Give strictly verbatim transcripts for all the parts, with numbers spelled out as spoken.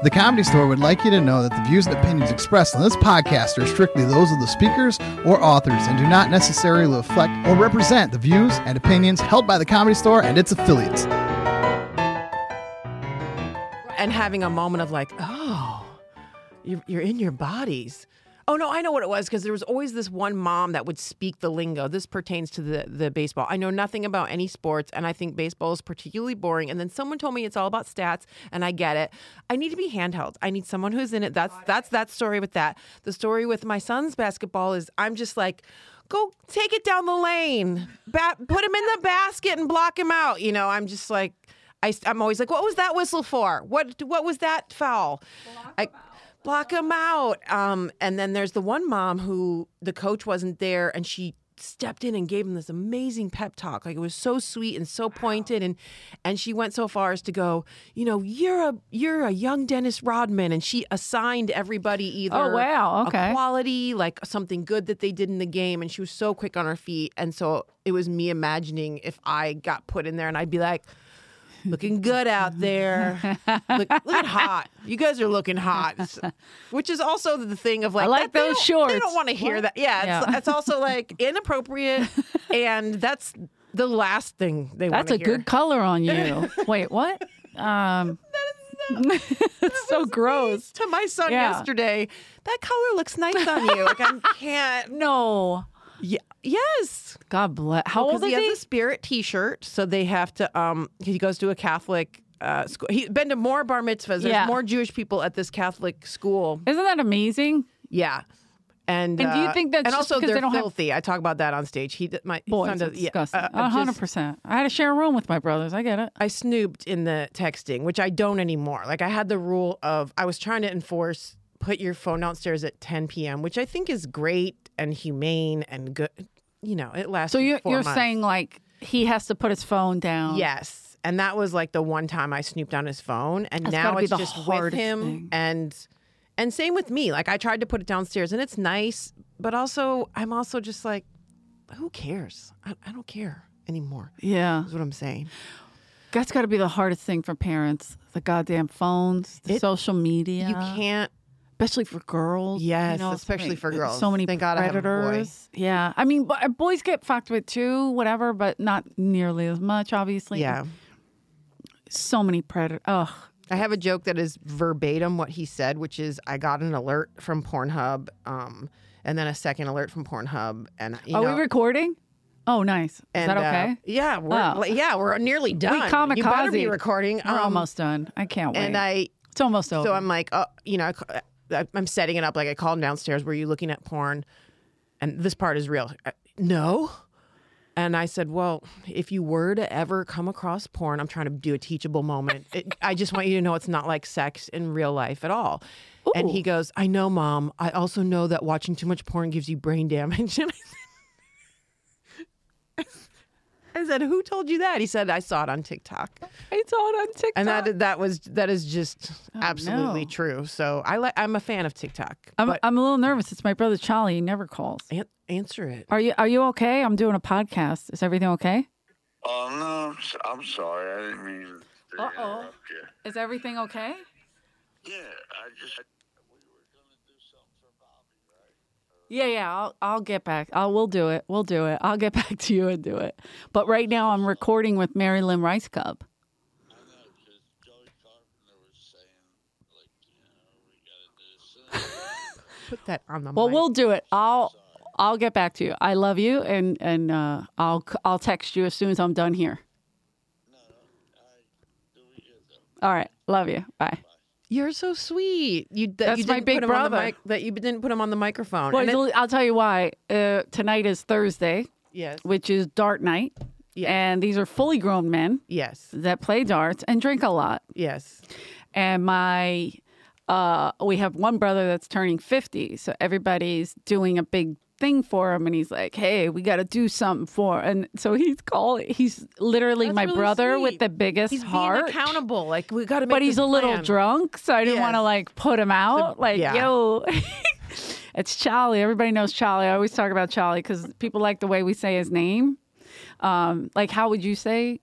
The Comedy Store would like you to know that the views and opinions expressed on this podcast are strictly those of the speakers or authors and do not necessarily reflect or represent the views and opinions held by the Comedy Store and its affiliates. And having a moment of like, oh, you're, you're in your bodies. Oh, no, I know what it was, because there was always this one mom that would speak the lingo. This pertains to the, the baseball. I know nothing about any sports, and I think baseball is particularly boring. And then someone told me it's all about stats, and I get it. I need to be handheld. I need someone who's in it. That's that's that story with that. The story with my son's basketball is I'm just like, go take it down the lane. Ba- put him in the basket and block him out. You know, I'm just like, I, I'm always like, what was that whistle for? What what was that foul? I, Block him out. Um, and then there's the one mom who the coach wasn't there, and she stepped in and gave him this amazing pep talk. Like, it was so sweet and so pointed. And and she went so far as to go, you know, you're a you're a young Dennis Rodman. And she assigned everybody either Oh, wow. Okay. a quality, like something good that they did in the game. And she was so quick on her feet. And so it was me imagining if I got put in there, and I'd be like, looking good out there. Look, look at hot. You guys are looking hot. Which is also the thing of like, I like that, those they shorts. They don't want to hear What? that. Yeah, it's, Yeah. it's also like inappropriate, and that's the last thing they want That's to a hear. good color on you. Wait, what? Um, it's so gross. To my son Yeah. yesterday, that color looks nice on you. Like, I can't. No. Yeah, yes. God bless. How Well, old 'cause is he he? has a Spirit T-shirt, so they have to. Um, he goes to a Catholic uh, school. He's been to more bar mitzvahs. There's Yeah. more Jewish people at this Catholic school. Isn't that amazing? Yeah, and And do you uh, think that's and just also because they're they don't have- filthy? I talk about that on stage. He, d- my Boys, son does. it's Yeah, disgusting. uh, A uh, hundred just- percent. I had to share a room with my brothers. I get it. I snooped in the texting, which I don't anymore. Like, I had the rule of I was trying to enforce put your phone downstairs at ten p.m., which I think is great and humane and good. You know, it lasts. So you're four you're months. saying like he has to put his phone down? Yes. And that was like the one time I snooped on his phone. And That's now gotta be it's the just with hardest him. thing. And and same with me. Like, I tried to put it downstairs, and it's nice, but also I'm also just like, who cares? I, I don't care anymore. Yeah. Is what I'm saying. That's got to be the hardest thing for parents. The goddamn phones, the It- social media. You can't. Especially for girls. Yes, you know, especially like, for girls. So many Thank God I have a boy. predators. Yeah. I mean, bo- boys get fucked with too, whatever, but not nearly as much, obviously. Yeah. So many predators. Ugh. I have a joke that is verbatim what he said, which is I got an alert from Pornhub, um, and then a second alert from Pornhub, and you Are know, we recording? Oh, nice. Is and, that okay? Uh, yeah, we're Oh. like, yeah, we're nearly done. kamikaze. You better be recording. We're Um, almost done. I can't wait. And I, it's almost over. so I'm like, oh, you know, I ca- I- I'm setting it up. Like, I called him downstairs. Were you looking at porn? And this part is real. I- No. And I said, well, if you were to ever come across porn, I'm trying to do a teachable moment. It, I just want you to know it's not like sex in real life at all. And Ooh. he goes, I know, Mom. I also know that watching too much porn gives you brain damage. And I said, I said, who told you that? He said, I saw it on TikTok. I saw it on TikTok. And that that was that is just absolutely no. true. So I like I'm a fan of TikTok. I'm, but I'm a little nervous. It's my brother Charlie. He never calls. an- answer it. Are you Are you okay? I'm doing a podcast. Is everything okay? Oh, no, I'm s- I'm sorry. I didn't mean to Uh-oh. interrupt you. Is everything okay? Yeah, I just... We were going to do something for Bobby, right? Yeah, yeah. I'll I'll get back. I'll we'll do it. We'll do it. I'll get back to you and do it. But right now I'm recording with Mary Lynn Rice Cub. I know, because Joey Carpenter was saying, like, you know, we got to do this. Put that on the Well, mic. we'll do it. I'll I'll get back to you. I love you, and and uh, I'll I'll text you as soon as I'm done here. No, I do we hear them. All right. Love you. Bye. You're so sweet. You that That's you my didn't big put him on the brother. mic, that you didn't put him on the microphone. Well, And it- I'll tell you why. Uh, tonight is Thursday, yes. which is dart night, Yes. and these are fully grown men Yes. that play darts and drink a lot. Yes. And my uh, we have one brother that's turning fifty, so everybody's doing a big thing for him, and he's like, hey, we got to do something for, and so he's calling, he's literally That's my really brother sweet. with the biggest He's heart. being accountable. Like, we got to make But he's this a little plan. drunk, so I didn't Yes. want to like put him out. Like, yeah. yo, it's Charlie. Everybody knows Charlie. I always talk about Charlie because people like the way we say his name. Um, like, how would you say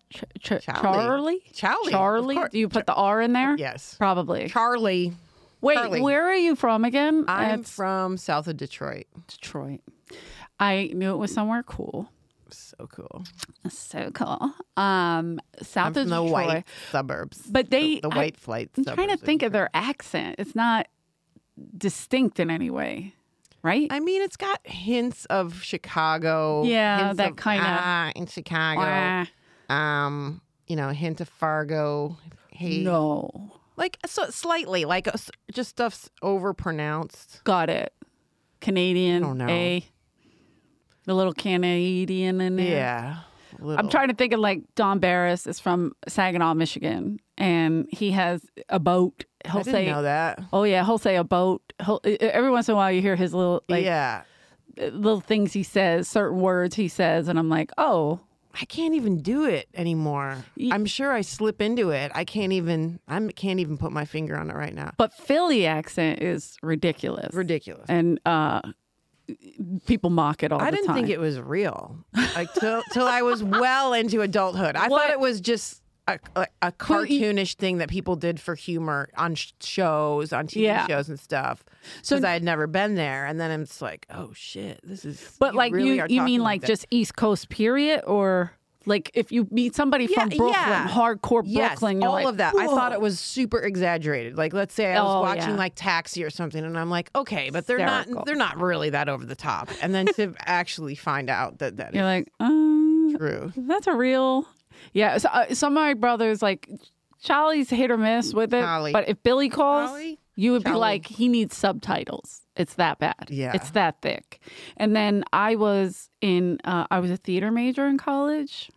Ch- ch- Charlie. Charlie? Charlie, of Charlie? course. Do you put the R in there? Yes. Probably. Charlie. Wait, Charlie. where are you from again? I'm It's from south of Detroit. Detroit. I knew it was somewhere cool. So cool. So cool. Um, south I'm from of the Detroit. white suburbs. But they, the, the I- white flight I'm suburbs. trying to think of their accent. It's not distinct in any way, right? I mean, it's got hints of Chicago. Yeah, hints that of, kinda- ah, in Chicago. Wah. Um, you know, a hint of Fargo. Hey, No. like so slightly, like uh, s- just stuff's overpronounced. Got it. Canadian. I don't know. A. The little Canadian in there. Yeah, I'm trying to think of like Don Barris is from Saginaw, Michigan, and he has a boat. He'll I didn't say, know that. "Oh yeah," he'll say a boat. He'll, every once in a while, you hear his little like yeah, little things he says, certain words he says, and I'm like, "Oh, I can't even do it anymore. Ye- I'm sure I slip into it. I can't even. I can't even put my finger on it right now. But Philly accent is ridiculous, Ridiculous. and uh, people mock it all I the didn't time. think it was real. Like till till I was well into adulthood. I What? thought it was just a, a, a cartoonish thing that people did for humor on sh- shows, on T V Yeah. shows and stuff. So- Because I had never been there, and then it's like, oh shit, this is. But like really you, are you mean talking like that. just East Coast period, or like if you meet somebody from Yeah, Brooklyn, yeah. hardcore Yes, Brooklyn, you're all like, of that. I thought "Whoa." it was super exaggerated. Like, let's say I was Oh, watching yeah. like Taxi or something, and I'm like, okay, but they're not. Hysterical. They're not really that over the top. And then to actually find out that that You're is like, um, true. that's a real. Yeah, so, uh, some of my brothers like Charlie's hit or miss with it, Charlie. but if Billy calls, Charlie? you would be Charlie. like, he needs subtitles. It's that bad. Yeah. It's that thick. And then I was in, uh, I was a theater major in college.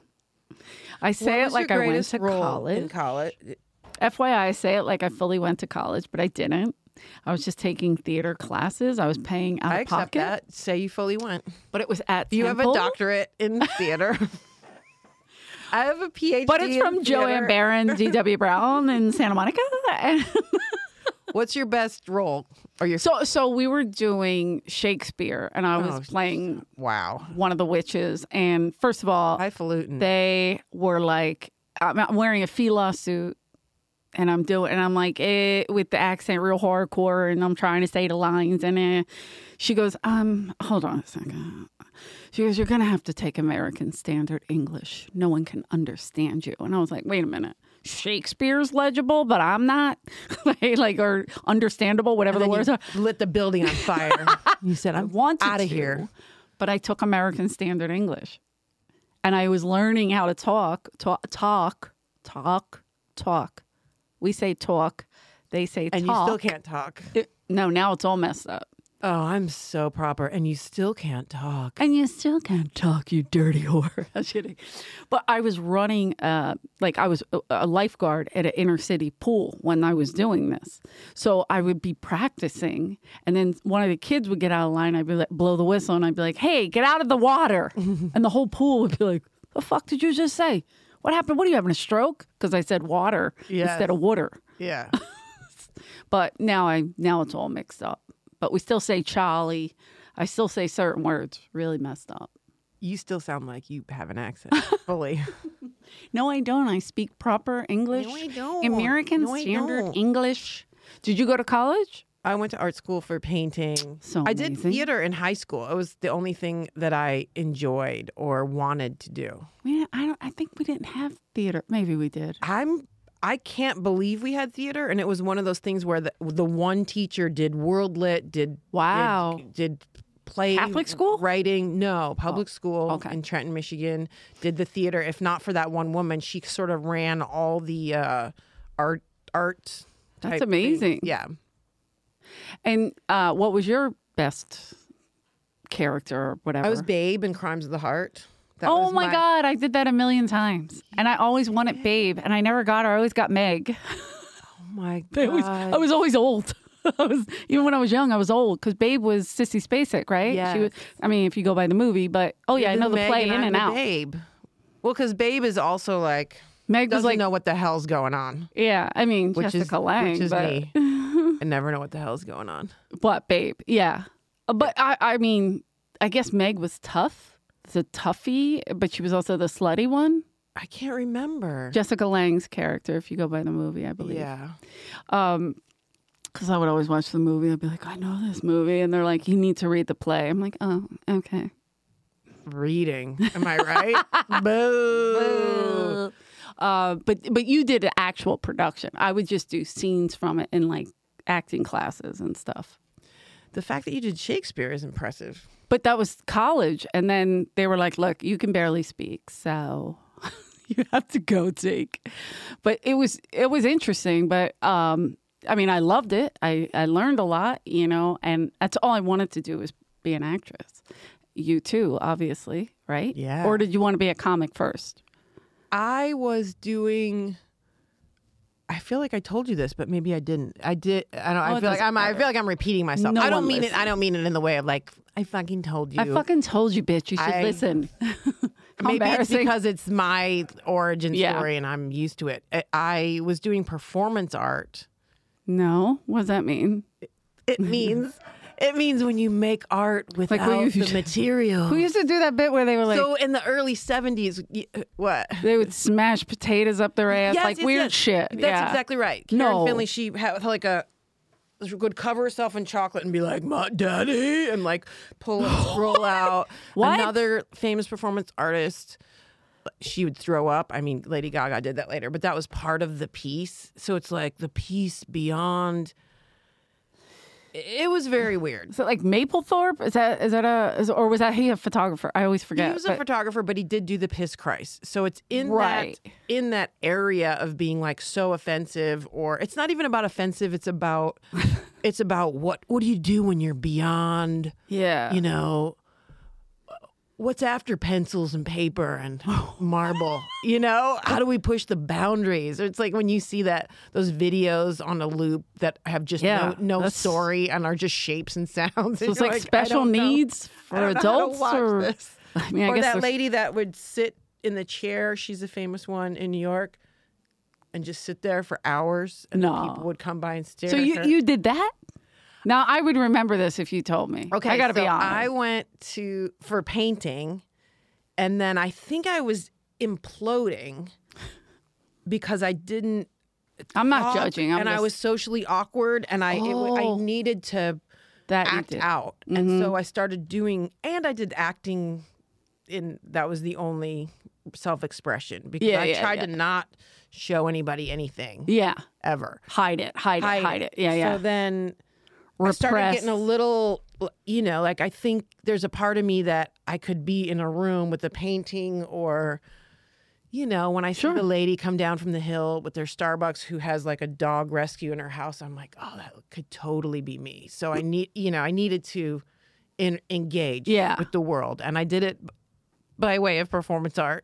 I say What it was like your I went greatest to role college. In college, F Y I, I say it like I fully went to college, but I didn't. I was just taking theater classes. I was paying out I of accept pocket, that. Say you fully went. but it was at You have a Temple. doctorate in theater. I have a P H D. But it's from in Joanne theater. Barron, G W Brown in Santa Monica. And What's your best role? Or your so, so we were doing Shakespeare, and I was Oh, playing wow, one of the witches. And first of all, highfalutin. they were like, I'm I'm wearing a fila suit, and I'm doing, and I'm like, eh, with the accent real hardcore, and I'm trying to say the lines, and eh. She goes, um, hold on a second. She goes, you're gonna have to take American Standard English. No one can understand you. And I was like, wait a minute. Shakespeare's legible, but I'm not, right? Like, or understandable, whatever And the then words you are. lit the building on fire. You said, I "I'm wanted out of to, here." but I took American Standard English, and I was learning how to talk, talk, talk, talk, talk. We say talk, they say And talk. you still can't talk. It- no, now it's all messed up. Oh, I'm so proper, and you still can't talk. And you still can't talk, you dirty whore. I'm kidding. But I was running, uh, like I was a, a lifeguard at an inner city pool when I was doing this. So I would be practicing, and then one of the kids would get out of line. I'd be like, blow the whistle, and I'd be like, hey, get out of the water. And the whole pool would be like, the fuck did you just say? What happened? What are you having, a stroke? Because I said water Yes. instead of water. Yeah. But now I now it's all mixed up. But we still say Charlie. I still say certain words. Really messed up. You still sound like you have an accent fully. No, I don't. I speak proper English. No, I don't. American No, I Standard don't. English. Did you go to college? I went to art school for painting. So I did amazing. theater in high school. It was the only thing that I enjoyed or wanted to do. We, I don't. I think we didn't have theater. Maybe we did. I'm I can't believe we had theater, and it was one of those things where the the one teacher did world lit, did Wow. did, did play Catholic school? writing. No, public school okay. in Trenton, Michigan. Did the theater. If not for that one woman, she sort of ran all the uh, art art. That's type amazing. things. Yeah. And uh, what was your best character or whatever? I was Babe in Crimes of the Heart. That oh was my, God, I did that a million times. And I always wanted Babe, and I never got her. I always got Meg. Oh my I God. was, I was always old. I was even when I was young, I was old because Babe was Sissy Spacek, right? Yes. She was. I mean, if you go by the movie, but oh yeah, I You're know the Meg play and in I'm and the out. Babe. Well, because Babe is also like Meg was doesn't like, know what the hell's going on, yeah. I mean, which Jessica is Lange, which is but me. I never know what the hell's going on. but Babe, yeah. Uh, But I, I mean, I guess Meg was tough. The toughie, but she was also the slutty one. I can't remember. Jessica Lange's character, if you go by the movie, I believe. Yeah. Um, because I would always watch the movie. I'd be like, I know this movie. And they're like, you need to read the play. I'm like, oh, okay. Reading. Am I right? Boo. Uh, but but you did an actual production. I would just do scenes from it in like acting classes and stuff. The fact that you did Shakespeare is impressive. But that was college. And then they were like, look, you can barely speak. So you have to go take. But it was it was interesting. But um, I mean, I loved it. I, I learned a lot, you know, and that's all I wanted to do was be an actress. You too, obviously, right? Yeah. Or did you want to be a comic first? I was doing. I feel like I told you this, but maybe I didn't. I did. I don't. Oh, I it feel like doesn't I'm. I matter. feel like I'm repeating myself. No I don't one mean it. listens. I don't mean it in the way of like I fucking told you. I fucking told you, bitch. You should I- listen. How Maybe it's embarrassing. because it's my origin Yeah. story and I'm used to it. I- I was doing performance art. No, what does that mean? It means it means when you make art without when you- the material. Who used to do that bit where they were like, so in the early seventies, y- what? they would smash potatoes up their ass, Yes, like yes, weird yes. shit. That's yeah. exactly right. Karen No. Finley, she had like a would cover herself in chocolate and be like, "My daddy," and like pull a scroll out. What? Another famous performance artist, she would throw up. I mean, Lady Gaga did that later, but that was part of the piece. So it's like the piece beyond. It was very weird. Is it like Maplethorpe? Is that is that a is, or was that he a photographer? I always forget. He was a but- photographer, but he did do the Piss Christ. So it's in Right. that in that area of being like so offensive, or it's not even about offensive. It's about it's about what what do you do when you're beyond, yeah. you know, what's after pencils and paper and marble. You know, how do we push the boundaries? It's like when you see that those videos on a loop that have just Yeah, no no that's- story and are just shapes and sounds. So it's You're like, I special don't know. needs I for don't know how to adults, watch or this. I mean, I Or guess that there's- lady that would sit in the chair, she's a famous one in New York, and just sit there for hours, and then No. people would come by and stare So at you her. you did that? Now I would remember this if you told me. Okay, I got to so be honest. I went to for painting, and then I think I was imploding because I didn't. I'm not talk, judging. I'm and I just- was socially awkward, and I it, wa- I Oh. needed to that you act did. out, and so I started doing, and I did acting. In that was the only self-expression because Yeah, I yeah, tried yeah. to not show anybody anything Yeah, ever. hide it, hide, it, hide it. Yeah, yeah. So then I started Repress. getting a little, you know, like I think there's a part of me that I could be in a room with a painting, or, you know, when I see the lady come down from the hill with their Starbucks who has like a dog rescue in her house, I'm like, oh, that could totally be me. So I need, you know, I needed to in, engage Yeah. with the world. And I did it by way of performance art.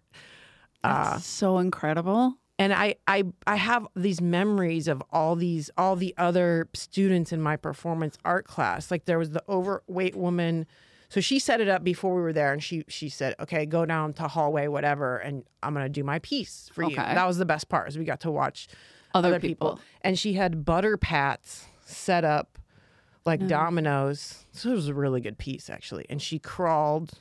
That's so incredible. And I, I I have these memories of all these all the other students in my performance art class. Like there was the overweight woman. So she set it up before we were there, and she she said, "Okay, go down to hallway, whatever, and I'm gonna do my piece for you." Okay. That was the best part, is we got to watch Other other, people. people. And she had butter pats set up like dominoes. So it was a really good piece, actually. And she crawled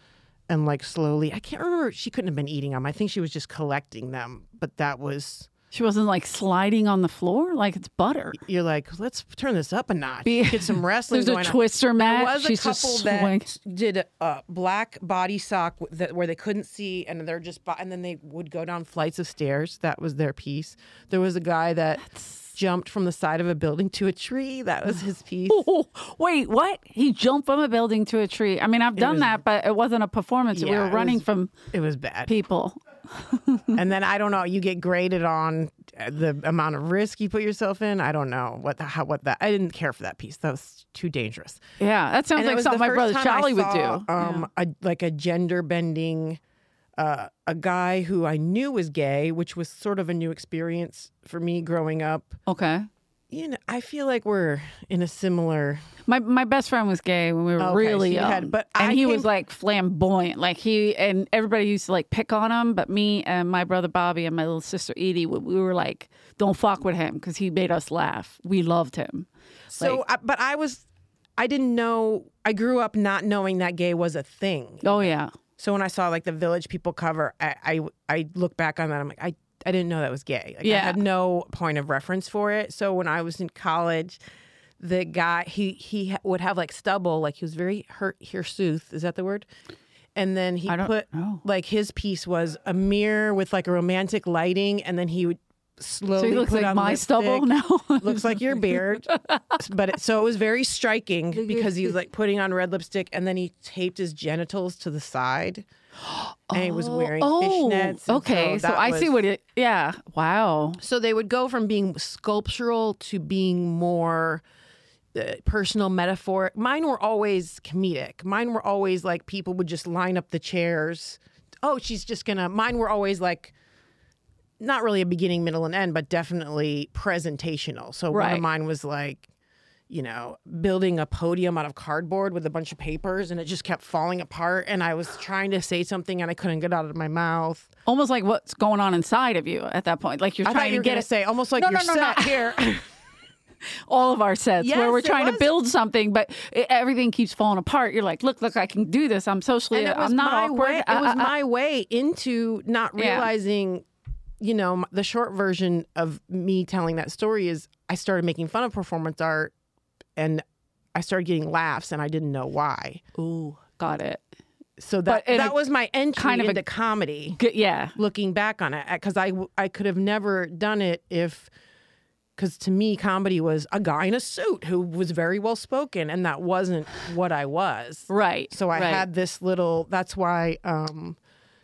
and like slowly, I can't remember, she couldn't have been eating them. I think she was just collecting them, but that was, She wasn't like sliding on the floor like it's butter. you're like, let's turn this up a notch. Be- Get some wrestling There's a going on. twister mat. There was She's a couple just that swing- did a, a black body sock w- that, where they couldn't see, and they're just, bo- and then they would go down flights of stairs. That was their piece. There was a guy that jumped from the side of a building to a tree. That was his piece. Oh, wait, what? He jumped from a building to a tree. I mean, I've done was- that, but it wasn't a performance. we Yeah, were it running was- from It was bad. people. And then I don't know. You get graded on the amount of risk you put yourself in. I don't know what the, how what that. I didn't care for that piece. That was too dangerous. Yeah, that sounds And it like was something the my first brother time Charlie I would saw, do. Um, a, like a gender bending, uh, a guy who I knew was gay, which was sort of a new experience for me growing up. Okay. You know, I feel like we're in a similar. My my best friend was gay when we were Okay, really so you young, had- but and I he came- was like flamboyant. Like he and everybody used to like pick on him, but me and my brother Bobby and my little sister Edie, we, we were like, "Don't fuck with him," because he made us laugh. We loved him. So, Like- I, but I was, I didn't know. I grew up not knowing that gay was a thing. Oh yeah, So when I saw like the Village People cover, I I, I look back on that. I'm like, I, I didn't know that was gay. Like, Yeah. I had no point of reference for it. So when I was in college, the guy, he he ha- would have like stubble, like he was very hurt, hirsute. Is that the word? And then he I don't put, know. like his piece was a mirror with like a romantic lighting. And then he would slowly So he looks put like on my lipstick. stubble now. Looks like your beard. But it, so it was very striking because he was like putting on red lipstick and then he taped his genitals to the side. And he was wearing oh, fishnets. and okay. So, that I see was- what it. Yeah. Wow. So they would go from being sculptural to being more uh, personal, metaphoric. Mine were always comedic. Mine were always like people would just line up the chairs. Oh, she's just gonna. Mine were always like not really a beginning, middle, and end, but definitely presentational. So one Right. of mine was like, you know, building a podium out of cardboard with a bunch of papers, and it just kept falling apart. And I was trying to say something, and I couldn't get it out of my mouth. Almost like what's going on inside of you at that point. Like you're I thought trying you to were get gonna it. say almost like No, you're no, no, set no. here. All of our sets Yes, where we're it trying to was. build something, but it, everything keeps falling apart. You're like, look, look, I can do this. I'm socially, And it was I'm not my awkward. way. It Uh, was uh, uh. my way into not Yeah. realizing, you know, m- the short version of me telling that story is I started making fun of performance art, and I started getting laughs, and I didn't know why. Ooh, got it. So that But in that a- was my entry kind of a- into comedy. Good, yeah. Looking back on it, because I w- I could have never done it if. Because to me, comedy was a guy in a suit who was very well spoken, and that wasn't what I was. Right. So I right. had this little. That's why um,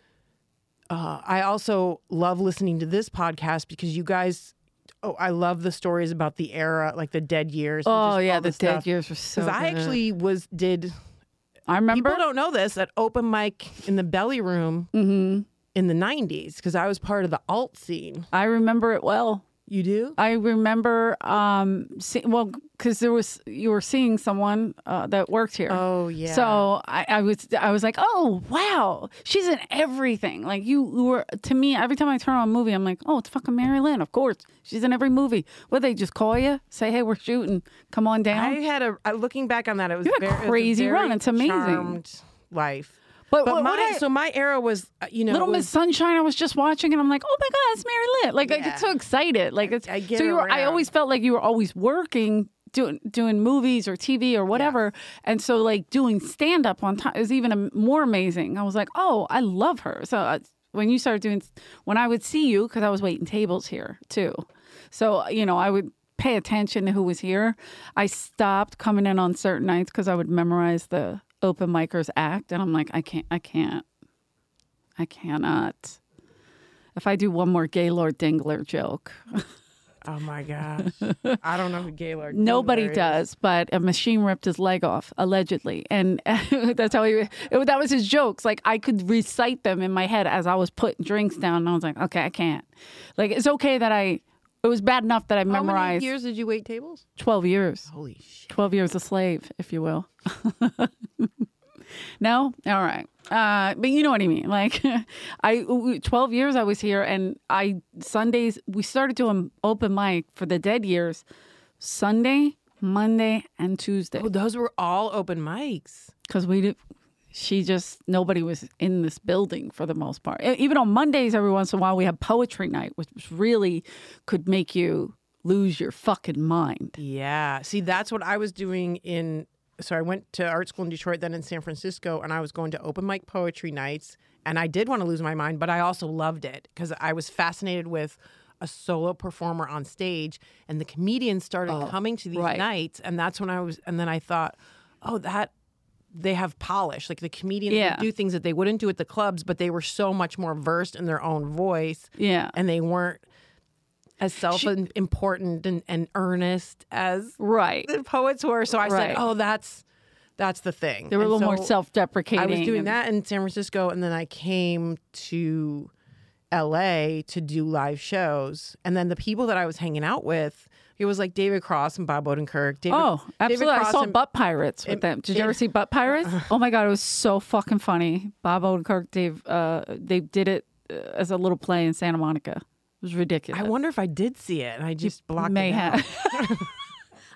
uh, I also love listening to this podcast because you guys. Oh, I love the stories about the era, like the dead years. and Oh just yeah, all the this dead stuff. years were so. Because I good. actually was did. I remember. People don't know this at open mic in the Belly Room Mm-hmm. in the nineties because I was part of the alt scene. I remember it well. You do? I remember, um, see, well, because there was you were seeing someone uh, that worked here. Oh yeah. So I, I was, I was like, oh wow, she's in everything. Like you, you were to me. Every time I turn on a movie, I'm like, oh, it's fucking Mary Lynn. Of course, she's in every movie. What they just call you, say, hey, we're shooting, come on down. I had a I- looking back on that. It was You had a very, it was crazy very run. It's amazing. charmed life. But But what- my what I- so my era was uh, you know Little it was- Miss Sunshine, I was just watching, and I'm like, oh my god, it's Mary Lynn. Like I Yeah. get so excited. Like it's I get so you were. I around. always felt like you were always working. Doing, doing movies or T V or whatever. And so like doing stand up on time is even a, more amazing. I was like, oh, I love her. So uh, when you started doing, when I would see you, because I was waiting tables here too. So, you know, I would pay attention to who was here. I stopped coming in on certain nights because I would memorize the open micers act. And I'm like, I can't, I can't, I cannot. If I do one more Gaylord Dingler joke. Oh my gosh. I don't know who Gaylord Nobody Dingler is. does, but a machine ripped his leg off, allegedly. And that's how he, it, that was his jokes. Like I could recite them in my head as I was putting drinks down. And I was like, okay, I can't. Like it's okay that I, it was bad enough that I How memorized many years did you wait tables? twelve years, Holy shit. twelve years a slave, if you will. No? All right. Uh, but you know what I mean. Like I, twelve years I was here and I, Sundays, we started doing open mic for the dead years, Sunday, Monday, and Tuesday. Oh, those were all open mics. Because we did, she just, nobody was in this building for the most part. E- Even on Mondays, every once in a while, we have poetry night, which really could make you lose your fucking mind. Yeah. See, that's what I was doing in. So I went to art school in Detroit, then in San Francisco, and I was going to open mic poetry nights. And I did want to lose my mind, but I also loved it because I was fascinated with a solo performer on stage, and the comedians started coming to these right. nights, and that's when I was. And then I thought, oh, that they have polish. Like the comedians would Yeah. do things that they wouldn't do at the clubs, but they were so much more versed in their own voice, Yeah. and they weren't as self-important and, and earnest as Right. the poets were. So I Right. said, oh, that's that's the thing. They were a And little more so self-deprecating. I was doing and- that in San Francisco, and then I came to L A to do live shows. And then the people that I was hanging out with, it was like David Cross and Bob Odenkirk. David, Oh, David absolutely. I Cross saw and- Butt Pirates with it- them. Did you it- ever see Butt Pirates? Oh my God, it was so fucking funny. Bob Odenkirk, Dave, uh, they did it uh, as a little play in Santa Monica. It was ridiculous. I wonder if I did see it, and I just blocked May it out. have.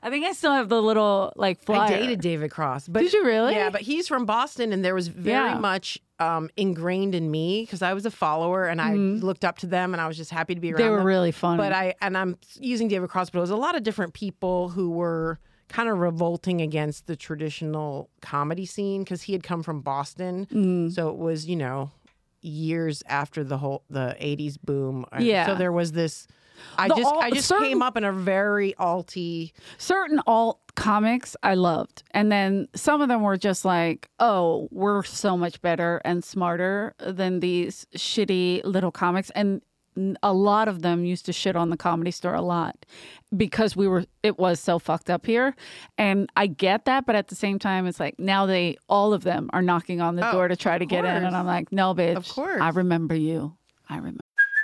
I think I still have the little like flyer. I dated David Cross. But, Did you really? Yeah, but he's from Boston, and there was very Yeah. much um, ingrained in me because I was a follower, and I looked up to them, and I was just happy to be around They were them. really funny. But I and I'm using David Cross, but it was a lot of different people who were kind of revolting against the traditional comedy scene because he had come from Boston, Mm. so it was you know years after the whole the eighties boom. Yeah. So there was this. I The just alt- I just certain- came up in a very alty. Certain alt comics I loved. And then some of them were just like, oh, we're so much better and smarter than these shitty little comics. And a lot of them used to shit on the Comedy Store a lot because we were, it was so fucked up here. And I get that. But at the same time, it's like now they, all of them are knocking on the Oh, door to try to of get in. course. And I'm like, no, bitch. Of course. I remember you. I remember.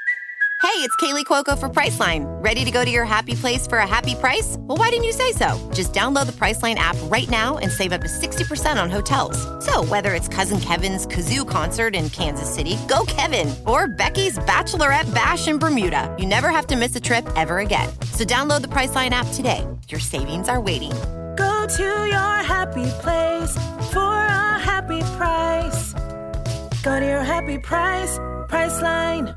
Hey, it's Kaylee Cuoco for Priceline. Ready to go to your happy place for a happy price? Well, why didn't you say so? Just download the Priceline app right now and save up to sixty percent on hotels. So whether it's Cousin Kevin's Kazoo Concert in Kansas City, go Kevin, or Becky's Bachelorette Bash in Bermuda, you never have to miss a trip ever again. So download the Priceline app today. Your savings are waiting. Go to your happy place for a happy price. Go to your happy price, Priceline.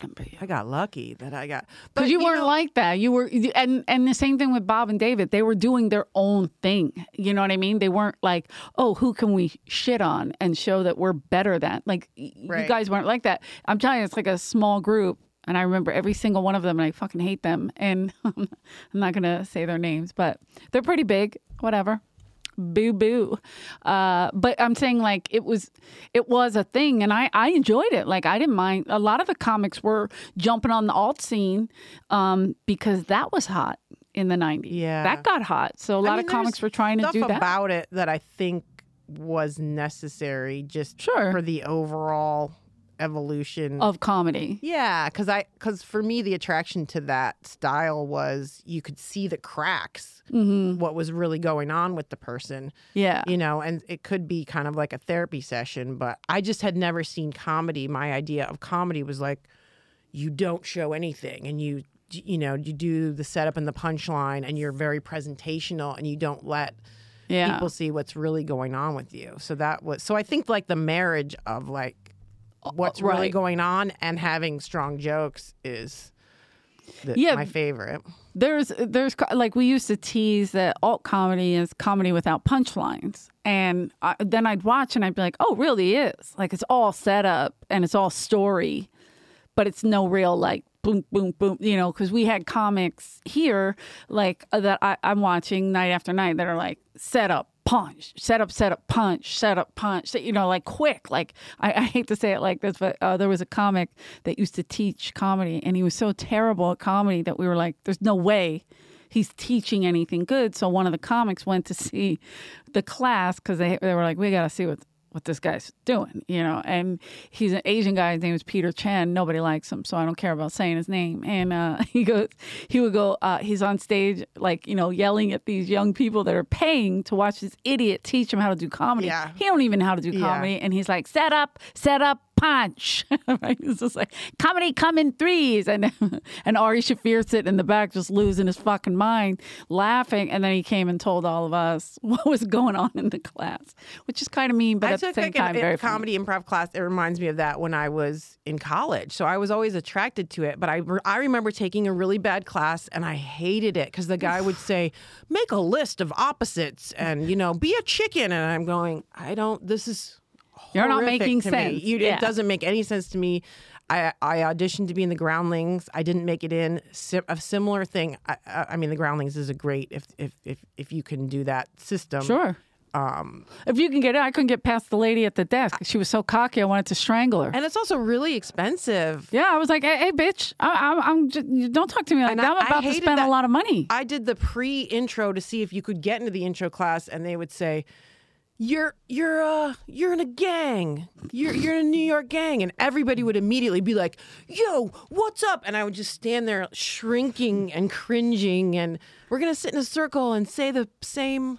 I got lucky that I got Because you, weren't know, like that. You were, and and the same thing with Bob and David. They were doing their own thing. You know what I mean? They weren't like, oh, who can we shit on and show that we're better than? Like, y- Right. you guys weren't like that. I'm telling you, it's like a small group. And I remember every single one of them, and I fucking hate them. And I'm not going to say their names, but they're pretty big. Whatever. Boo boo. Uh, but I'm saying like it was it was a thing and I, I enjoyed it. Like I didn't mind. A lot of the comics were jumping on the alt scene um, because that was hot in the nineties. Yeah. That got hot. So a lot I mean, of comics there's were trying to stuff do that. about it that I think was necessary just Sure. for the overall evolution of comedy. Yeah, because I because for me the attraction to that style was you could see the cracks, Mm-hmm. what was really going on with the person, Yeah. you know, and it could be kind of like a therapy session. But I just had never seen comedy. My idea of comedy was like you don't show anything, and you you know you do the setup and the punchline, and you're very presentational, and you don't let Yeah. people see what's really going on with you. So that was so I think like the marriage of like what's really right. going on and having strong jokes is the, Yeah. my favorite. There's, there's co- like we used to tease that alt comedy is comedy without punchlines, and I, then I'd watch and I'd be like, "Oh, really is like it's all set up and it's all story, but it's no real like boom, boom, boom." You know, because we had comics here like uh, that I, I'm watching night after night that are like set up, punch, set up, set up, punch, set up, punch. You know, like quick. Like I, I hate to say it like this, but uh, there was a comic that used to teach comedy, and he was so terrible at comedy that we were like, "There's no way he's teaching anything good." So one of the comics went to see the class because they they were like, "We got to see what." what this guy's doing, you know, and he's an Asian guy. His name is Peter Chen. Nobody likes him, so I don't care about saying his name. And uh, he goes, he would go, uh, he's on stage, like, you know, yelling at these young people that are paying to watch this idiot teach him how to do comedy. Yeah. He don't even know how to do Yeah. comedy. And he's like, set up, set up, punch. Right? It's just like, comedy come in threes. And, and Ari Shaffir sitting in the back just losing his fucking mind, laughing. And then he came and told all of us what was going on in the class, which is kind of mean, but I at the took same like time, an, very a funny. comedy improv class. It reminds me of that when I was in college. So I was always attracted to it. But I, re- I remember taking a really bad class and I hated it because the guy would say, make a list of opposites and, you know, be a chicken. And I'm going, I don't, this is You're not horrific making to sense. Me. You, Yeah. It doesn't make any sense to me. I, I auditioned to be in the Groundlings. I didn't make it in. Si- a similar thing. I, I I mean, the Groundlings is a great if if if if you can do that system. Sure. Um, If you can get it, I couldn't get past the lady at the desk. She was so cocky, I wanted to strangle her. and it's also really expensive. Yeah, I was like, "Hey, hey bitch, I, I'm, I'm just, don't talk to me like And that. I- I'm I about to hated spend that- a lot of money." I did the pre-intro to see if you could get into the intro class, and they would say, "You're you're uh you're in a gang. You're you're in a New York gang," and everybody would immediately be like, "Yo, what's up?" And I would just stand there shrinking and cringing, and we're gonna sit in a circle and say the same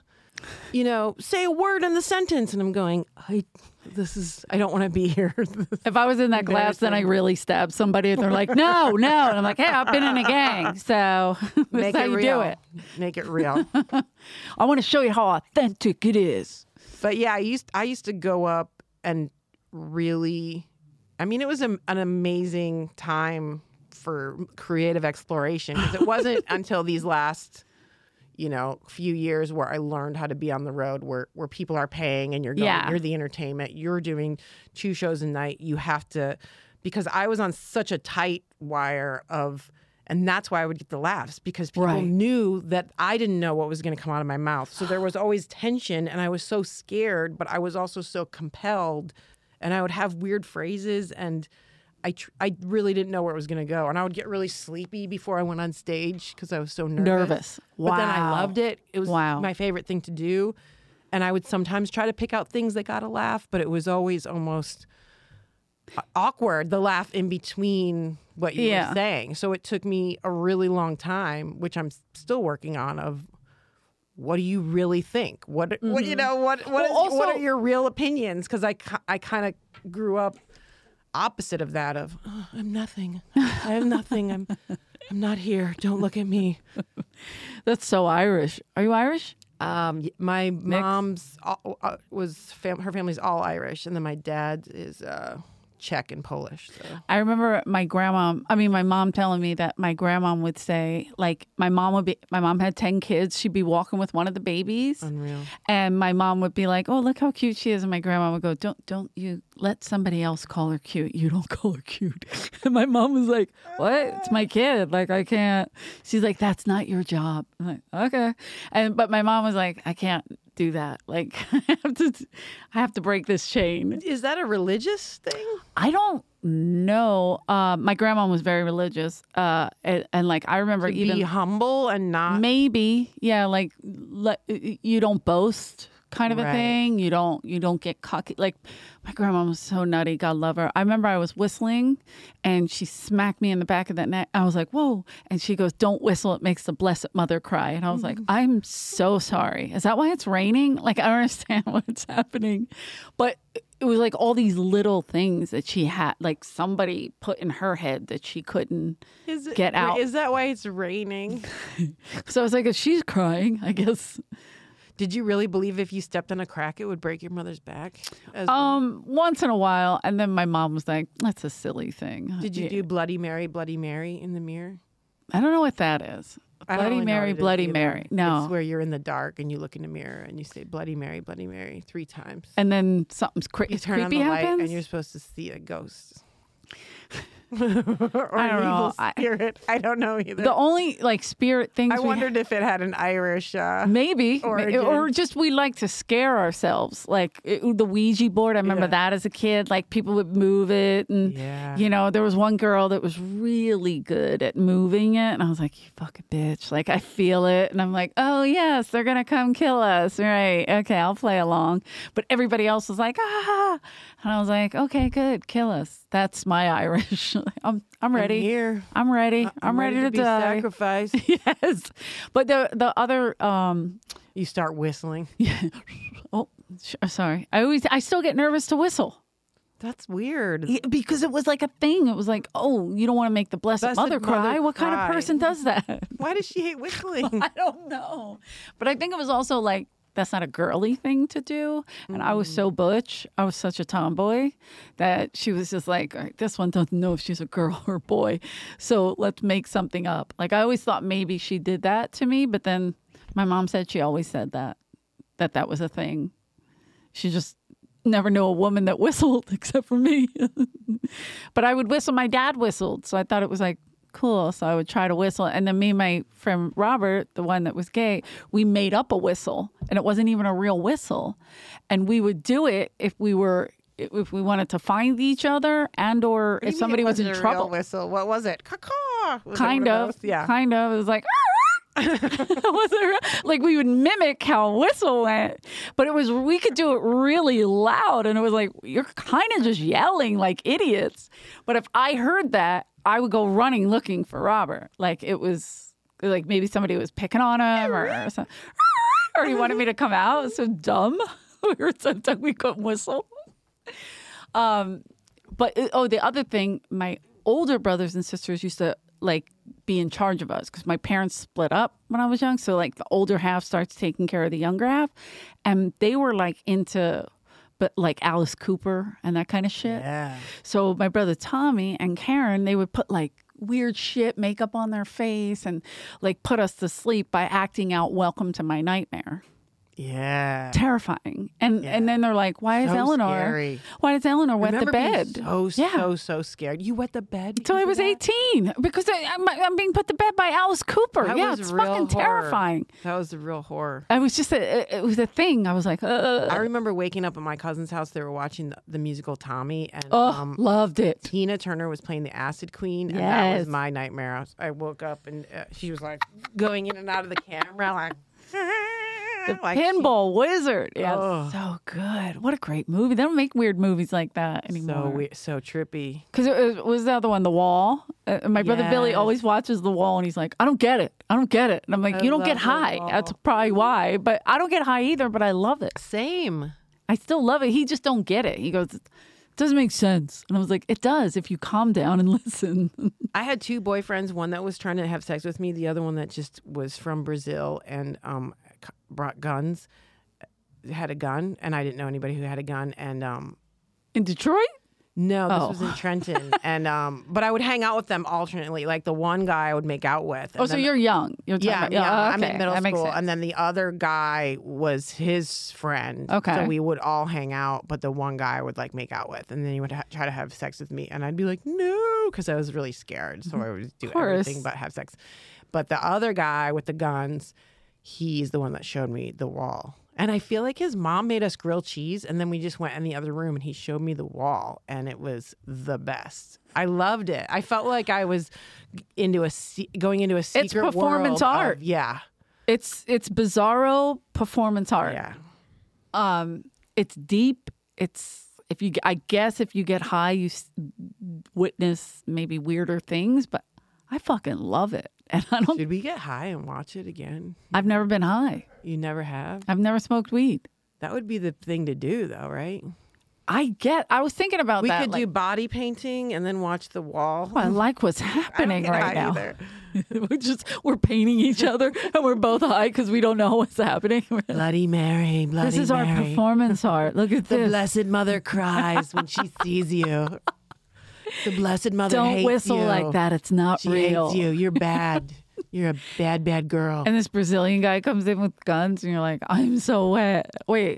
you know, say a word in the sentence. And I'm going, I, this is, I don't want to be here. If I was in that class, then I really stabbed somebody and they're like, no, no. And I'm like, hey, I've been in a gang. So that's Make how it you real. do it. Make it real. I want to show you how authentic it is. But yeah, I used, I used to go up and really, I mean, it was a, an amazing time for creative exploration because it wasn't until these last, you know, few years where I learned how to be on the road where, where people are paying and you're going, Yeah. you're the entertainment, you're doing two shows a night. You have to, because I was on such a tight wire of, and that's why I would get the laughs because people Right. knew that I didn't know what was going to come out of my mouth. So there was always tension and I was so scared, but I was also so compelled and I would have weird phrases and I tr- I really didn't know where it was going to go. And I would get really sleepy before I went on stage because I was so nervous. Nervous. But then I Wow. loved it. It was Wow. my favorite thing to do. And I would sometimes try to pick out things that got a laugh, but it was always almost awkward, the laugh in between what you Yeah. were saying. So it took me a really long time, which I'm still working on, of what do you really think? What, what you know, what what, Well, is, also- what are your real opinions? Because I, ki- I kind of grew up opposite of that of, oh, I'm nothing. I have nothing. I'm I'm not here. Don't look at me. That's so Irish. Are you Irish? Um, y- my mom's all, uh, was fam- her family's all Irish, and then my dad is uh, Czech and Polish. So I remember my grandma, I mean, my mom telling me that my grandma would say, like, my mom would be, my mom had ten kids. She'd be walking with one of the babies. unreal. And my mom would be like, oh, look how cute she is. And my grandma would go, don't, don't you let somebody else call her cute. You don't call her cute. And my mom was like, what? It's my kid. Like, I can't. She's like, that's not your job. I'm like, okay. And, but my mom was like, I can't do that. Like, I have to, I have to break this chain. Is that a religious thing? I don't know. Uh, my grandma was very religious. Uh, and, and like, I remember To even be humble and not. maybe, yeah, like let, you don't boast kind of a Right. thing. You don't, you don't get cocky. Like my grandma was so nutty. God love her. I remember I was whistling and she smacked me in the back of the neck. I was like, whoa. And she goes, don't whistle. It makes the Blessed Mother cry. And I was like, I'm so sorry. Is that why it's raining? Like, I don't understand what's happening. But it was like all these little things that she had, like somebody put in her head that she couldn't Is it, get out. Is that why it's raining? So I was like, if she's crying, I guess. Did you really believe if you stepped on a crack, it would break your mother's back? As- Um, once in a while, and then my mom was like, "That's a silly thing." Did you Yeah. do Bloody Mary, Bloody Mary in the mirror? I don't know what that is. I don't Bloody really know Mary, what it is Bloody either. Mary. No, It's where you're in the dark and you look in the mirror and you say Bloody Mary, Bloody Mary three times. and then something's cre- You turn on creepy the light happens. and you're supposed to see a ghost. or I don't an know. evil I- spirit. I, don't know either. the only like spirit things. I we wondered if it had an Irish. Uh, Maybe, Origin. or just we like to scare ourselves, like it, the Ouija board. I remember Yeah. that as a kid. Like people would move it, and Yeah. you know, there was one girl that was really good at moving it, and I was like, "You fucking bitch!" Like I feel it, and I'm like, "Oh yes, they're gonna come kill us, right? Okay, I'll play along." But everybody else was like, "Ah," and I was like, "Okay, good, kill us." That's my Irish. I'm I'm ready. I'm here. I'm ready. I'm, ready, to, be die. sacrificed. Yes, but the the other um. You start whistling. Oh, sh- sorry. I always, I still get nervous to whistle. That's weird. Yeah, because it was like a thing. It was like, oh, you don't want to make the Blessed, Blessed Mother cry. Mother What kind cry. of person does that? Why does she hate whistling? I don't know. But I think it was also like, that's not a girly thing to do. And I was so butch. I was such a tomboy that she was just like, all right, this one doesn't know if she's a girl or a boy. So let's make something up. Like I always thought maybe she did that to me. But then my mom said she always said that, that that was a thing. She just never knew a woman that whistled except for me. But I would whistle. My dad whistled. So I thought it was like, cool. So I would try to whistle. And then me and my friend Robert, the one that was gay, we made up a whistle. And it wasn't even a real whistle. And we would do it if we were, if we wanted to find each other and or What do you if mean somebody it was in wasn't a real trouble. whistle. What was it? Caw-caw. Was it Kind one of. those? Yeah. Kind of. It was like, it wasn't like we would mimic how a whistle went, but it was, we could do it really loud. And it was like, you're kind of just yelling like idiots. But if I heard that, I would go running looking for Robert. Like it was like maybe somebody was picking on him or something. or he wanted me to come out. It was so dumb. We were so dumb we couldn't whistle. Um, but oh, the other thing, my older brothers and sisters used to like be in charge of us because my parents split up when I was young. So like the older half starts taking care of the younger half, and they were like into, but like Alice Cooper and that kind of shit. Yeah. So my brother Tommy and Karen, they would put like weird shit makeup on their face and like put us to sleep by acting out "Welcome to My Nightmare." Yeah. Terrifying. And Yeah. and then they're like, why is So Eleanor scary. why does Eleanor wet the Remember being bed? So, Yeah. so, so scared. You wet the bed? Until I because was of that? eighteen because I, I'm, I'm being put to bed by Alice Cooper. That yeah, was it's real fucking horror. terrifying. That was the real horror. I was just a, it was a thing. I was like, uh, I remember waking up at my cousin's house. They were watching the, the musical Tommy, and oh, um, loved it. Tina Turner was playing the Acid Queen, and that Yes. was my nightmare. I, was, I woke up and uh, she was like going in and out of the camera, like The like she- Pinball Wizard. Yeah, Oh. so good. What a great movie. They don't make weird movies like that anymore. so weird, so trippy. Because it was, was the other one, The Wall. Uh, my brother Billy Yes. always watches The Wall, and he's like, I don't get it. I don't get it. And I'm like, I you don't get love The high. Wall. That's probably why. But I don't get high either, but I love it. Same. I still love it. He just don't get it. He goes, it doesn't make sense. And I was like, it does if you calm down and listen. I had two boyfriends. One that was trying to have sex with me. The other one that just was from Brazil and um, c- brought guns. Had a gun, and I didn't know anybody who had a gun. And um, In Detroit? no, this Oh. was in Trenton. And um, but I would hang out with them alternately. Like the one guy I would make out with. Oh, and so then- you're young. You're talking Yeah, about, yeah. oh, I'm okay. in middle That makes school, sense. and then the other guy was his friend. Okay. so we would all hang out, but the one guy I would like make out with, and then he would ha- try to have sex with me, and I'd be like, no, because I was really scared, so I would do course. everything but have sex. But the other guy with the guns, he's the one that showed me The Wall. And I feel like his mom made us grilled cheese, and then we just went in the other room, and he showed me The Wall, and it was the best. I loved it. I felt like I was into a se- going into a secret performance world of- art. yeah, It's it's bizarro performance art. yeah. Um, it's deep. It's if you I guess if you get high, you s- witness maybe weirder things, but I fucking love it. And I don't. Should we get high and watch it again? I've never been high. You never have? I've never smoked weed. That would be the thing to do, though, right? I get. I was thinking about We that. could like, do body painting and then watch The Wall. oh, I like what's I don't happening get right high now. either. we're just we're painting each other, and we're both high because we don't know what's happening. Bloody Mary, Bloody This is our Mary. performance art. Look at The this. Blessed Mother cries when she sees you. The Blessed Mother Don't hates whistle you. like that. It's not She real. hates you. You're bad. You're a bad, bad girl. And this Brazilian guy comes in with guns, and you're like, I'm so wet. Wait.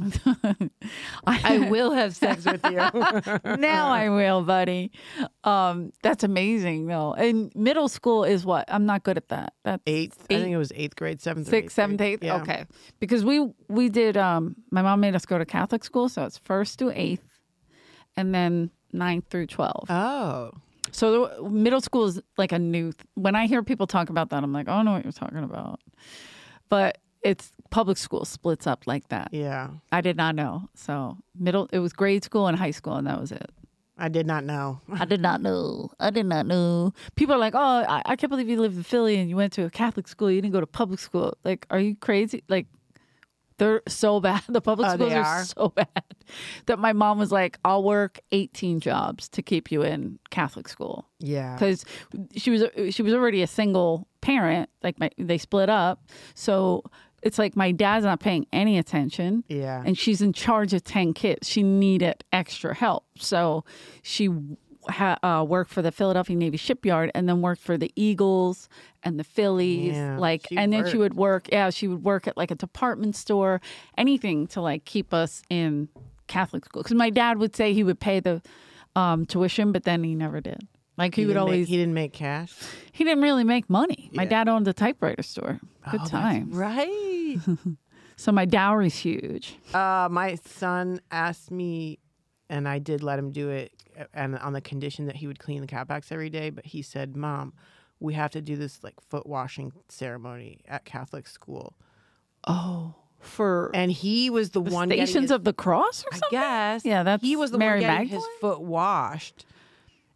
I will have sex with you. Now I will, buddy. Um, that's amazing, though. And middle school is what? I'm not good at that. That's Eighth. I think it was eighth grade, seventh, or sixth, eighth seventh, grade. eighth. Yeah. Okay, because we we did. Um, my mom made us go to Catholic school, so it's first through eighth, and then ninth through twelve. Oh. So the, middle school is like a new. Th- when I hear people talk about that, I'm like, I don't know what you're talking about. But it's public school splits up like that. Yeah. I did not know. So middle, it was grade school and high school, and that was it. I did not know. I did not know. I did not know. People are like, oh, I, I can't believe you lived in Philly and you went to a Catholic school. You didn't go to public school. Like, are you crazy? Like, they're so bad. The public Oh, schools they are. are? so bad that my mom was like, I'll work eighteen jobs to keep you in Catholic school. Yeah. Because she was she was already a single parent. Like, my, they split up. So it's like my dad's not paying any attention. Yeah. And she's in charge of ten kids. She needed extra help. So she ha- uh, worked for the Philadelphia Navy Shipyard and then worked for the Eagles and the Phillies. Yeah, like, she and then she worked. would work. Yeah, she would work at like a department store, anything to like keep us in Catholic school. Because my dad would say he would pay the um, tuition, but then he never did. Like he, would didn't make- always. he didn't make cash. He didn't really make money. My Yeah. dad owned a typewriter store. Good Oh, that's times. Right. So my dowry's huge. Uh, my son asked me, and I did let him do it, and on the condition that he would clean the catbacks every day. But he said, "Mom, we have to do this like foot washing ceremony at Catholic school." Oh, for And he was the, the one getting Stations his, of the Cross or I something? guess. Yeah, that's he was the Mary one getting Magdalene? his foot washed.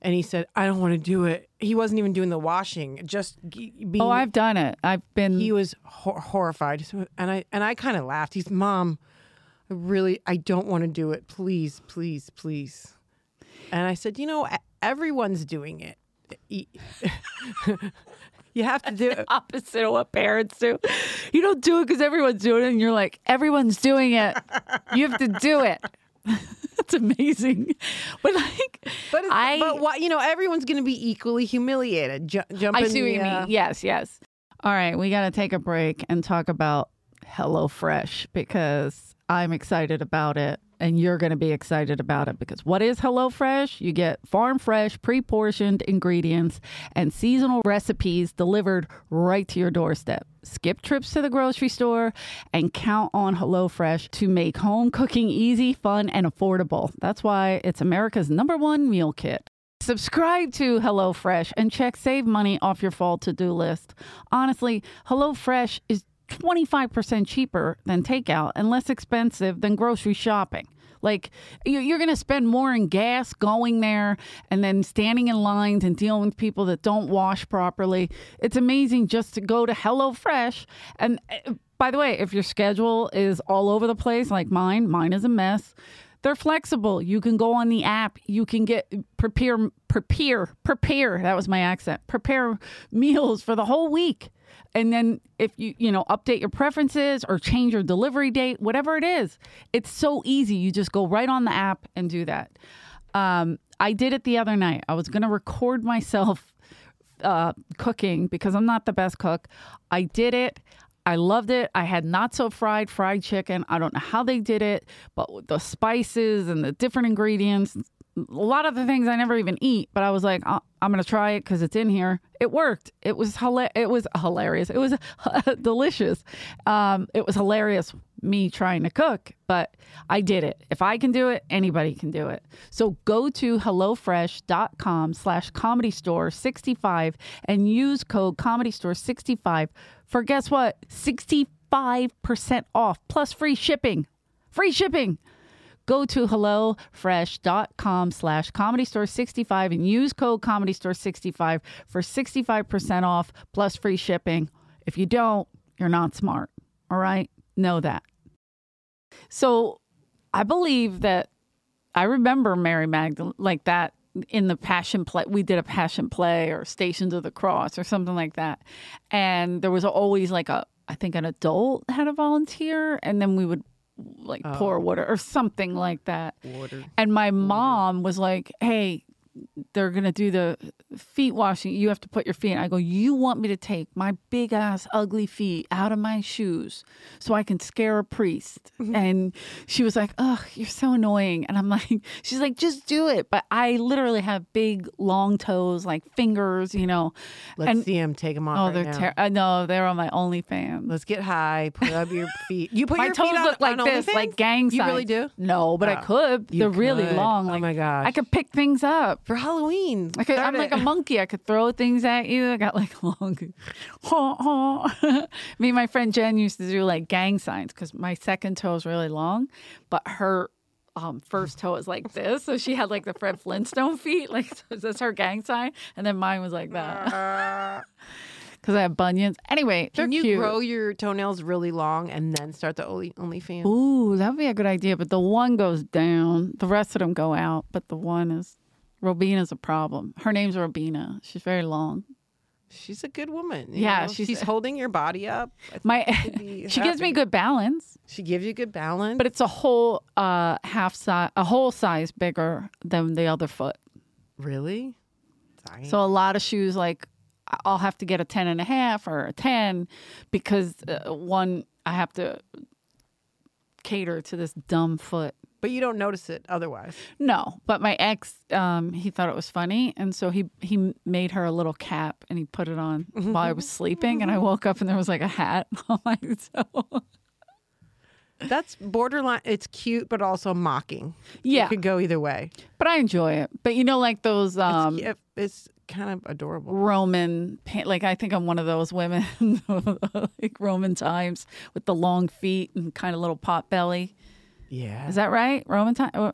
And he said, I don't want to do it. He wasn't even doing the washing. Just g- being. Oh, I've done it. I've been. He was hor- horrified. So- And I and I kind of laughed. He's, Mom, I really, I don't want to do it. Please, please, please. And I said, you know, e- everyone's doing it. E- You have to do it. Opposite of what parents do. You don't do it because everyone's doing it, and you're like, everyone's doing it. You have to do it. That's amazing. But like, But, it's, I, but why, you know, everyone's going to be equally humiliated. Ju- jump I in see what the, you uh, mean. Yes, yes. All right, we got to take a break and talk about HelloFresh because I'm excited about it. And you're going to be excited about it because what is HelloFresh? You get farm fresh, pre-portioned ingredients and seasonal recipes delivered right to your doorstep. Skip trips to the grocery store and count on HelloFresh to make home cooking easy, fun, and affordable. That's why it's America's number one meal kit. Subscribe to HelloFresh and check save money off your fall to-do list. Honestly, HelloFresh is twenty-five percent cheaper than takeout and less expensive than grocery shopping. Like, you're going to spend more in gas going there and then standing in lines and dealing with people that don't wash properly. It's amazing just to go to HelloFresh. And by the way, if your schedule is all over the place like mine, mine is a mess. They're flexible. You can go on the app. You can get prepare, prepare, prepare. That was my accent. Prepare meals for the whole week. And then if you, you know, update your preferences or change your delivery date, whatever it is, it's so easy. You just go right on the app and do that. Um, I did it the other night. I was going to record myself uh, cooking because I'm not the best cook. I did it. I loved it. I had not so fried fried chicken. I don't know how they did it, but with the spices and the different ingredients, a lot of the things I never even eat, but I was like, oh, I'm going to try it because it's in here. It worked. It was hila- It was hilarious. It was delicious. Um, it was hilarious me trying to cook, but I did it. If I can do it, anybody can do it. So go to HelloFresh.com slash Comedy Store sixty-five and use code Comedy Store sixty-five for guess what? sixty-five percent off plus free shipping. Free shipping. Go to HelloFresh.com slash Comedy Store sixty-five and use code Comedy Store sixty-five for sixty-five percent off plus free shipping. If you don't, you're not smart. All right? Know that. So I believe that I remember Mary Magdalene like that in the Passion Play. We did a Passion Play or Stations of the Cross or something like that. And there was always like a, I think an adult had a volunteer, and then we would like oh. pour water or something like that. Water. And my mom was like, hey, they're going to do the feet washing. You have to put your feet in. I go, you want me to take my big ass ugly feet out of my shoes so I can scare a priest? Mm-hmm. And she was like, ugh, you're so annoying. And I'm like, she's like, just do it. But I literally have big long toes, like fingers, you know. Let's and, see them take them off. Oh, right they're now. terrible. No, they're on my OnlyFans. Let's get high. Put up your feet. You put my your toes feet look on, like on this, OnlyFans? like gang signs. You really do? No, but oh, I could. They're could. really long. Like, oh my gosh! I could pick things up for Halloween. I could, I'm it. like a monkey. I could throw things at you. I got like long. Me and my friend Jen used to do like gang signs because my second toe is really long, but her um, first toe is like this. So she had like the Fred Flintstone feet. Like, so that's her gang sign. And then mine was like that. Because I have bunions. Anyway, Can they're you cute. grow your toenails really long and then start the Only OnlyFans? Ooh, that would be a good idea. But the one goes down. The rest of them go out. But the one is, Robina's a problem. Her name's Robina. She's very long. She's a good woman. you Yeah, know? she's- she's holding your body up. I think My, you should be she gives me happy. good balance. She gives you good balance. But it's a whole uh, half size, a whole size bigger than the other foot. really, Dying. So a lot of shoes, like I'll have to get a ten and a half or a ten because uh, one, I have to cater to this dumb foot. but you don't notice it otherwise. No, but my ex, um, he thought it was funny, and so he he made her a little cap, and he put it on while I was sleeping, and I woke up and there was like a hat on my toe. That's borderline. It's cute, but also mocking. Yeah. it could go either way. But I enjoy it. But you know, like those um, it's, it's kind of adorable. Roman, pa- like I think I'm one of those women, like Roman times with the long feet and kind of little pot belly. Yeah, Is that right? Roman time?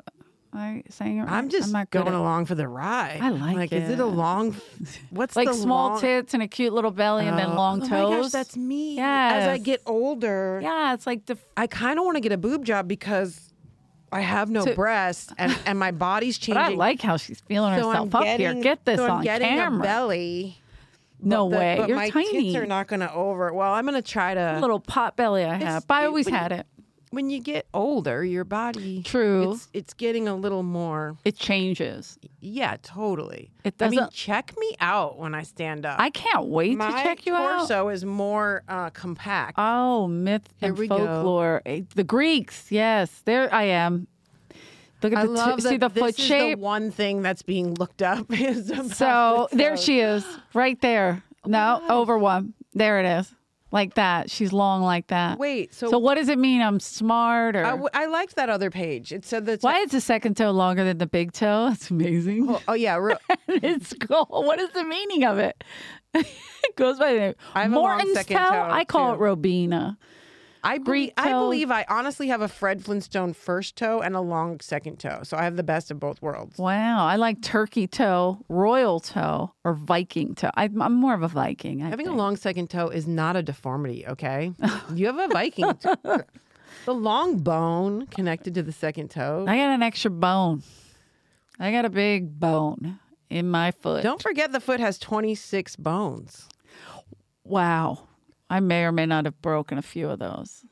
I saying it right? I'm just not good going at- along for the ride. I like like it. Is it a long? What's like the small long, tits and a cute little belly and then Oh, long oh toes. my gosh, that's me. As I Yes. get older, yeah, it's like the I kind of want to get a boob job because I have no So- breasts and, and my body's But changing. I like how she's feeling so herself I'm up getting, here. Get this so I'm on getting camera. a belly. no but the- way. But You're my tiny. tits are not going to over. Well, I'm going to try to. Little pot belly I have. But I always when you- had it. When you get older, your body. True. It's, it's getting a little more. It changes. Yeah, totally. It I mean, doesn't- check me out when I stand up. I can't wait my to check you out. torso is more uh, compact. Oh, myth Here and we go. folklore. Eh, The Greeks, yes, there I am. Look at I the love t- that see the this foot is shape. the one thing that's being looked up is about So the there toes. she is, right there. no, over one. There it is, like that. She's long like that. Wait, so, So what does it mean? I'm smart, or I, w- I liked that other page. It said that. why is the second toe longer than the big toe? That's amazing. Oh, oh, yeah, re- It's cool. What is the meaning of it? It goes by the name. I have a long Morton's second toe. toe, I call too. it Robina. I believe, Greek I toe. believe I honestly have a Fred Flintstone first toe and a long second toe. So I have the best of both worlds. Wow, I like turkey toe, royal toe, or Viking toe. I, I'm more of a Viking. I Having a think. long second toe is not a deformity, okay? You have a Viking toe. The long bone connected to the second toe. I got an extra bone. I got a big bone in my foot. Don't forget the foot has twenty-six bones. Wow. I may or may not have broken a few of those.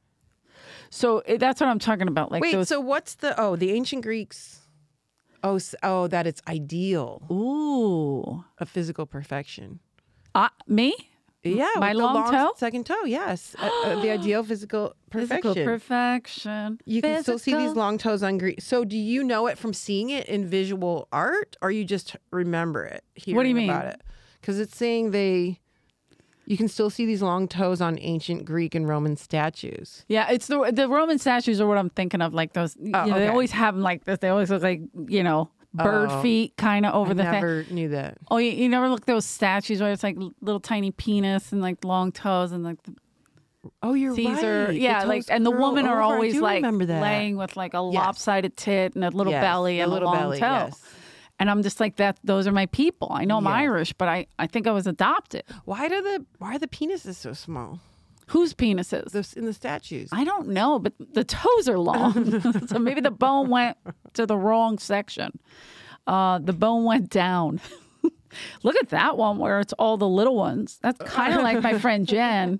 So eh, that's what I'm talking about. Like Wait, those. so what's the, oh, the ancient Greeks, oh, s- oh, that it's ideal Ooh. of physical perfection. Uh, me? Yeah, My with the long toe? second toe, yes. Uh, uh, the ideal physical perfection. Physical perfection. You can still see these Physical- long toes on Greek. So do you know it from seeing it in visual art, or you just remember it hearing What do you mean? about it? Because it's saying they, you can still see these long toes on ancient Greek and Roman statues. Yeah, it's the the Roman statues are what I'm thinking of. Like those, you know, they okay. always have them like this. They always look like, you know, bird Oh. feet kind of over I the thing. never knew that. Oh, you, you never look at those statues where it's like l- little tiny penis and like long toes and like the Oh, you're Caesar. right. The Yeah, like toes and the curl women are over. I always do like remember that. laying with like a Yes. lopsided tit and a little Yes, belly the and little a long belly, toe. yes. And I'm just like that. Those are my people. I know I'm Yeah. Irish, but I, I think I was adopted. Why do the why are the penises so small? Whose penises? Those in the statues. I don't know, but the toes are long. So maybe the bone went to the wrong section. Uh, the bone went down. Look at that one where it's all the little ones. That's kind of like my friend Jen.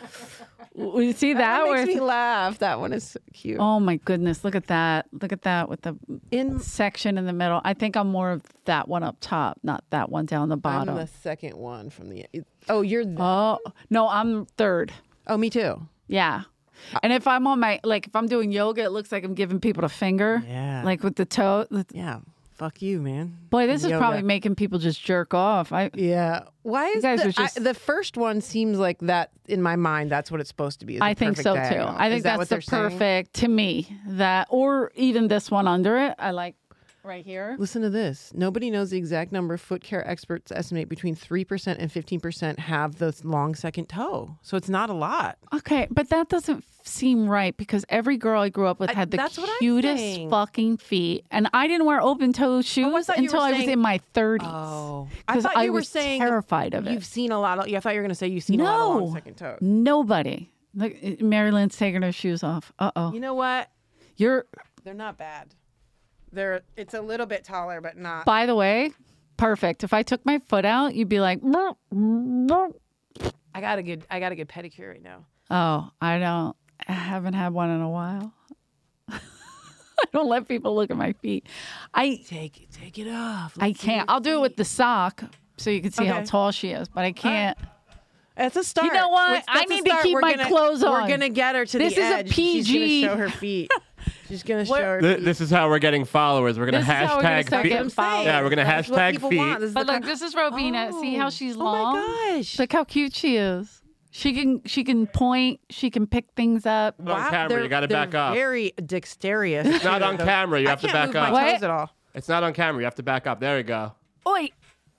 You see that? that where makes me it's- laugh. That one is so cute. oh my goodness! Look at that! Look at that with the In section in the middle. I think I'm more of that one up top, not that one down the I'm bottom. the second one from the. Oh, you're. The, Oh no, I'm third. oh, me too. Yeah. And if I'm on my, like, if I'm doing yoga, it looks like I'm giving people the finger. Yeah. Like with the toe. the- Yeah. Fuck you, man. Boy, this is Yoga. probably making people just jerk off. I Yeah. Why is guys the, are just- I, the first one seems like that in my mind? That's what it's supposed to be. is I a think perfect so diagonal. too. I think Is that that's what the they're saying? perfect to me. That or even this one under it. I like right here. Listen to this. Nobody knows the exact number. Foot care experts estimate between three percent and fifteen percent have the long second toe. So it's not a lot. Okay, but that doesn't seem right because every girl I grew up with I- had the that's what I'm cutest saying. fucking feet, and I didn't wear open toe shoes thought you until were I was saying- in my thirties. Oh. I 'Cause thought I you were was saying terrified of it. You've seen a lot of. Yeah, I thought you were going to say you've seen a lot of long No, second toes. nobody. Look, Mary Lynn's taking her shoes off. Uh oh, You know what? you're. They're not bad. They're. It's a little bit taller, but not. By the way, perfect. If I took my foot out, you'd be like, "Brr, brr." I got a good. I got a good pedicure right now. Oh, I don't. I haven't had one in a while. I don't let people look at my feet. I Take it. Take it off. I Let's see can't. your I'll do it with feet. the sock so you can see how Okay. tall she is, but I can't. It's a start. know what? Let's- I that's a need to start. keep We're my gonna- clothes We're on. gonna get her to This the is a edge. She's P G. gonna show her feet. She's gonna show What- her Th- feet. This is how we're getting followers. We're gonna This is how we're gonna hashtag start feet. getting followers. Yeah, we're gonna That's what hashtag people feet. want. This is But the look, kind- this is Robina. See how she's Oh long? my gosh. Look how cute she is. She can she can point. She can pick things up. on camera, they're- you gotta they're back up. Very dexterous. It's not on camera. You I have to can't back move up. my What? toes at all. It's not on camera. You have to back up. There you go. Oi,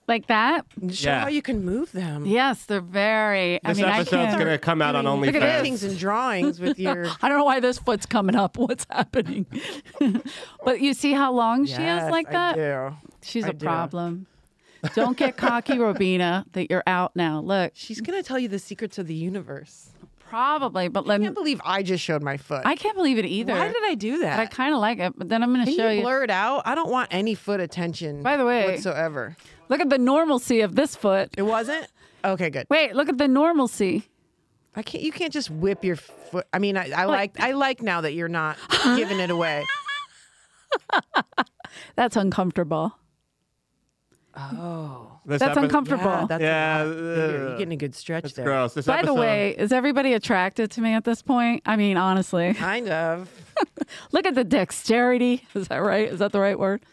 like that. Show Yeah. how you can move them. Yes, they're very. I This mean, I episode's can't. going to come out on Doing Look at OnlyFans. paintings and drawings with your. I don't know why this foot's coming up. What's happening? But you see how long she is Yes, like that? I do. She's I a do. problem. Don't get cocky, Robina, that you're out now. Look, She's gonna tell you the secrets of the universe. probably, but let I me. can't believe I just showed my foot. I can't believe it either. Why did I do that? But I kind of like it. But then I'm going to Can show you you. blur it out? I don't want any foot attention. By the way- whatsoever. Look at the normalcy of this foot. It wasn't. Okay, good. Wait, look at the normalcy. I can't. You can't just whip your foot. I mean, I, I like. I like now that you're not giving it away. That's uncomfortable. Oh, This That's epi- uncomfortable. yeah, that's Yeah, a lot bigger. uh, You're getting a good stretch It's there. gross. This By the episode- way, is everybody attracted to me at this point? I mean, honestly, Kind of. look at the dexterity. Is that right? Is that the right word?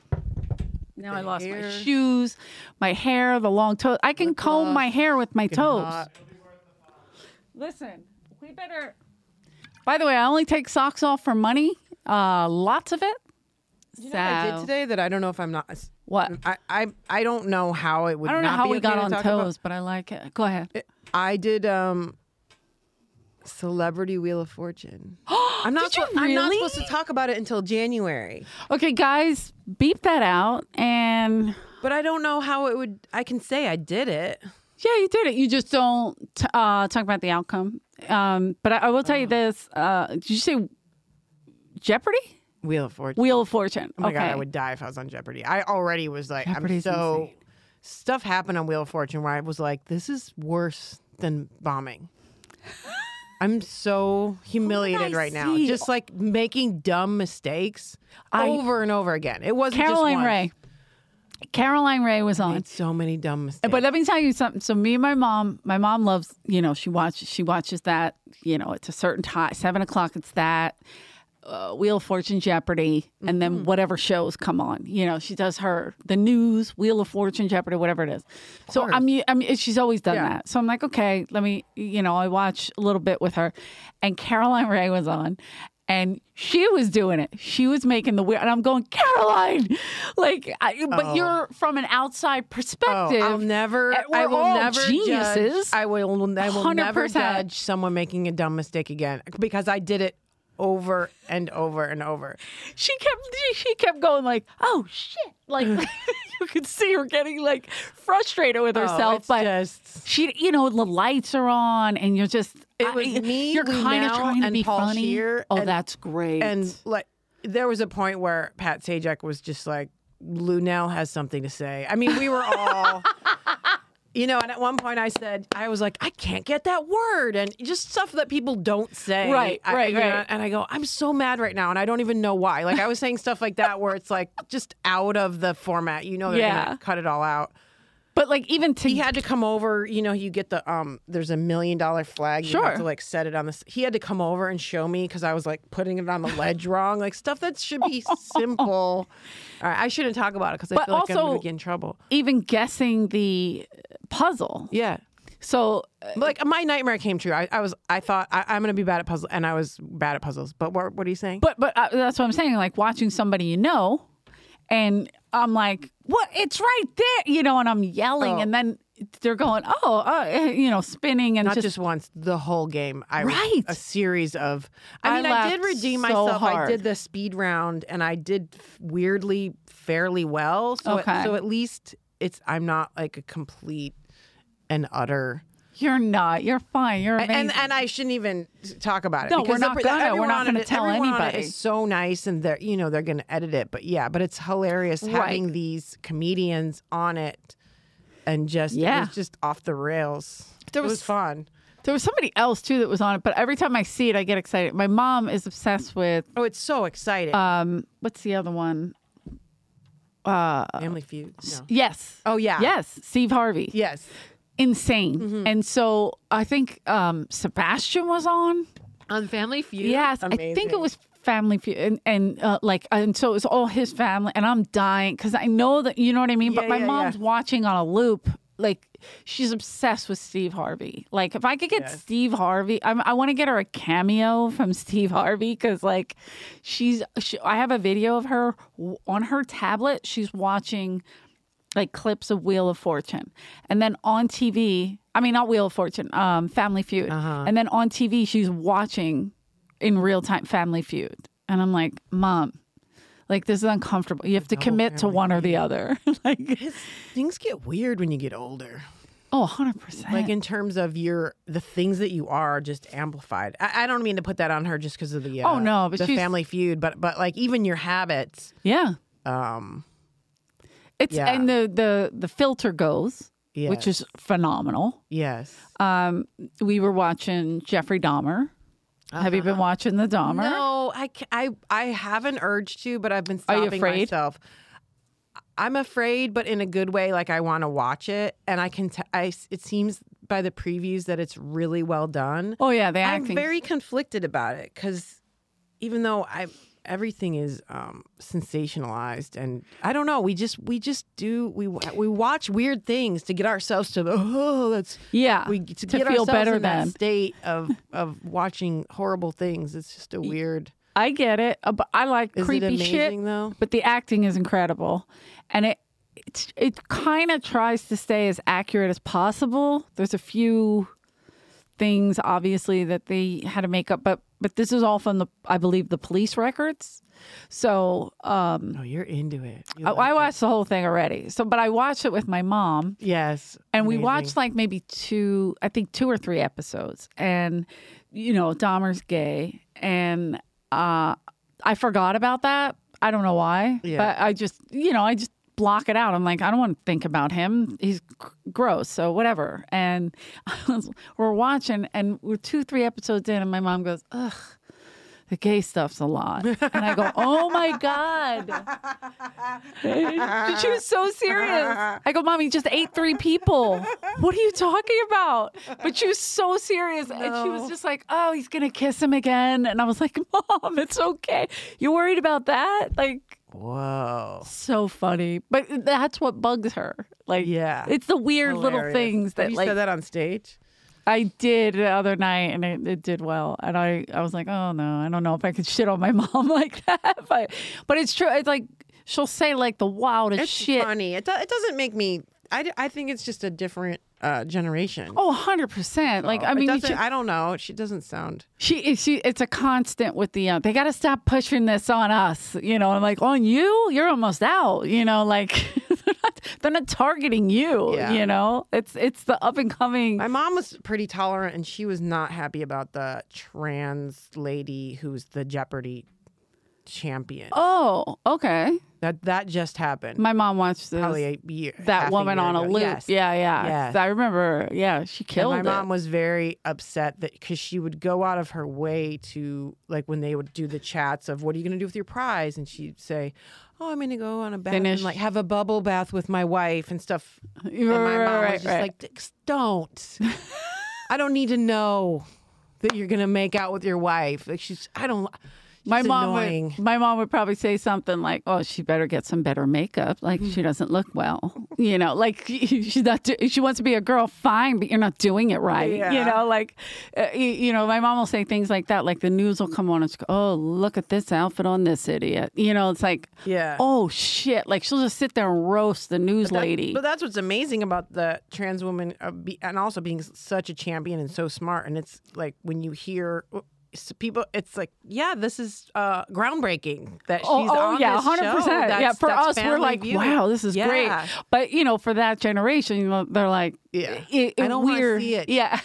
Now I lost my hair. shoes, my hair, the long toes. I can comb gloss. my hair with my toes. hot. Listen, we better. By the way, I only take socks off for money. Uh, lots of it. You know what I did So- today that I don't know if I'm not. What? I I, I don't know how it would. I don't know not how be we okay got to on talk toes, but I like it. Go ahead. about- I did um. Celebrity Wheel of Fortune. I'm not. Did you suppo- I'm not really? supposed to talk about it until January. Okay, guys, beep that out. And But I don't know how it would. I can say I did it. yeah, you did it. You just don't t- uh, talk about the outcome. Um, but I, I will tell you this. Uh, did you say Jeopardy? Wheel of Fortune. Wheel of Fortune. Oh my okay. god, I would die if I was on Jeopardy. I already was like, Jeopardy's I'm so. insane. Stuff happened on Wheel of Fortune where I was like, this is worse than bombing. I'm so humiliated I right now. see? Just like making dumb mistakes I- over and over again. It wasn't Caroline just once. Ray. Caroline Ray was I on. made so many dumb mistakes. But let me tell you something. So me and my mom, my mom loves, you know, she watches, she watches that, you know, it's a certain time, seven o'clock. It's that uh, Wheel of Fortune, Jeopardy, and then whatever shows come on. You know, she does her the news, Wheel of Fortune, Jeopardy, whatever it is. So I mean, I mean, she's always done Yeah. that. So I'm like, okay, let me, you know, I watch a little bit with her, and Caroline Ray was on. And she was doing it. She was making the weird, and I'm going, Caroline, like, I, but Oh. you're from an outside Oh, perspective. I'll never. Uh, I we're will all never geniuses. Judge, I will. I will one hundred never percent. judge someone making a dumb mistake again because I did it over and over and over. She kept she kept going like, oh shit, like you could see her getting like frustrated with herself, Oh, it's but just. she, you know, the lights are on, and you're just It was I- me, You're kind of Lunel, trying to and be Paul funny. Scheer, oh, and- that's great. And like, there was a point where Pat Sajak was just like, Lunel has something to say. I mean, we were all, you know, and at one point I said, I was like, I can't get that word. And just stuff that people don't say. Right, I- right, you know, right. and I go, I'm so mad right now. And I don't even know why. Like, I was saying stuff like that where it's like just out of the format. You know, they're Yeah. going to cut it all out. but like even to He had to come over, you know, you get the, um, there's a million dollar flag. You Sure. have to like set it on this. He had to come over and show me because I was like putting it on the ledge wrong. Like stuff that should be simple. All right. I shouldn't talk about it because I But feel like I'm also- going to get in trouble. even guessing the puzzle. Yeah. So uh, Like my nightmare came true. I, I was, I thought I, I'm going to be bad at puzzles and I was bad at puzzles. But what, what are you saying? But but uh, that's what I'm saying. Like watching somebody you know, and I'm like, what? It's right there, you know, and I'm yelling, Oh. and then they're going, oh, uh, you know, spinning and Not just, just, once, the whole game. I was Right. a series of. I I mean, I, did laughed redeem so myself. I hard. did the speed round, and I did f- weirdly fairly well. So, it- Okay. so at least it's. I'm not like a complete and utter. You're not. You're fine. You're amazing. And and I shouldn't even talk about it. No, because we're not the- gonna. We're everyone not on gonna it- tell everyone on it anybody. is so nice, and they're you know they're gonna edit it. But yeah, but it's hilarious Right. having these comedians on it, and just Yeah. it was just off the rails. There it was was- fun. there was somebody else too that was on it, but every time I see it, I get excited. My mom is obsessed with Oh, it's so exciting. um, what's the other one? Family Feud. No. Yes. Oh yeah. Yes, Steve Harvey. Yes. Insane. Mm-hmm. And so I think um, Sebastian was on. On Family Feud. Yes, I think it was Family Feud, and, and uh, like, and so it was all his family, and I'm dying because I know that you know what I mean. But Yeah, my yeah, mom's yeah. watching on a loop. Like, she's obsessed with Steve Harvey. Like, if I could get Yes. Steve Harvey, I'm, I want to get her a cameo from Steve Harvey because, like, she's. She, I have a video of her w- on her tablet. She's watching like clips of Wheel of Fortune. And then on T V, I mean, not Wheel of Fortune, um, Family Feud. Uh-huh. And then on T V, she's watching in real time Family Feud. And I'm like, Mom, like, this is uncomfortable. You have to commit to one or the other. Like, It's- things get weird when you get older. oh, one hundred percent. Like in terms of your the things that you are just amplified. I, I don't mean to put that on her just because of the uh, Oh, no, but the she's- Family Feud, but but like even your habits. yeah. Um, It's Yeah. and the the the filter goes, which Yes. is phenomenal. yes. Um, we were watching Jeffrey Dahmer. Have you been watching the Dahmer? No, I, ca- I I have an urge to, but I've been Are you stopping afraid? myself. I'm afraid, but in a good way. Like I want to watch it, and I can. T- I it seems by the previews that it's really well done. Oh yeah, the I'm acting. very conflicted about it because even though I everything is um, sensationalized, and I don't know, we just we just do we we watch weird things to get ourselves to oh that's yeah, we to, to get feel ourselves better in that than. state of of watching horrible things. It's just a weird. I get it, uh, but I like Is it creepy amazing shit. though? But the acting is incredible, and it it, it kind of tries to stay as accurate as possible. There's a few things, obviously, that they had to make up, but but this is all from the I believe the police records. So um, Oh, you're into it. You I, like I it. watched the whole thing already. So, but I watched it with my mom. Yes, And we amazing. watched like maybe two, I think two or three episodes. And, you know, Dahmer's gay. And uh, I forgot about that. I don't know why. Yeah. But I just, you know, I just block it out. I'm like, I don't want to think about him. He's g- gross. So whatever. And we're watching and we're two, three episodes in. And my mom goes, ugh. The gay stuff's a lot. And I go, oh my God. She was so serious. I go, Mom, he just ate three people. What are you talking about? But she was so serious. And she was just like, oh, he's going to kiss him again. And I was like, Mom, it's okay. You worried about that? Like, Whoa. so funny. But that's what bugs her. Like, Yeah. it's the weird little Hilarious. things that Have you like said that on stage? I did the other night, and it, it did well. And I, I was like, oh no, I don't know if I could shit on my mom like that. But, but it's true. It's like she'll say like the wildest It's shit. funny. It do, it doesn't make me. I, d- I think it's just a different uh, generation. Oh, one hundred percent. Like I It mean, you doesn't- should- I don't know. She doesn't sound. she she it's a constant with the uh, they got to stop pushing this on us. You know, I'm like on you, you're almost out. You know, like. They're not, they're not targeting you, Yeah. you know? It's it's the up and coming. My mom was pretty tolerant, and she was not happy about the trans lady who's the Jeopardy champion. Oh, okay. That that just happened. My mom watched this. Probably a year. that half woman year on a ago. loop. Yes. Yeah, yeah. Yes. I remember. Yeah, she And killed my it. mom was very upset that because she would go out of her way to like when they would do the chats of what are you going to do with your prize, and she'd say, "Oh, I'm going to go on a bath Finish. and like have a bubble bath with my wife and stuff." Right, And my mom right, was just right. like, "Dix, "Don't. I don't need to know that you're going to make out with your wife." Like she's, I don't. She's My mom annoying. would, my mom would probably say something like, "Oh, she better get some better makeup. Like she doesn't look well. You know, like she's not. Do- she wants to be a girl, fine, but you're not doing it right. You Yeah. know, like, uh, you, you know, my mom will say things like that. Like the news will come on and she go, "Oh, look at this outfit on this idiot." You know, it's like, Yeah. oh shit. Like she'll just sit there and roast the news That- lady. But that's what's amazing about the trans woman, uh, be, and also being such a champion and so smart. And it's like when you hear s- people, it's like, yeah, this is uh, groundbreaking that she's Oh, oh on yeah, this one hundred percent. show. Yeah, That's- for that's us, we're Family like, Feud. wow, this is Yeah. great. But you know, for that generation, you know, they're like, Yeah. it, I don't wanna weird. see it. Yeah.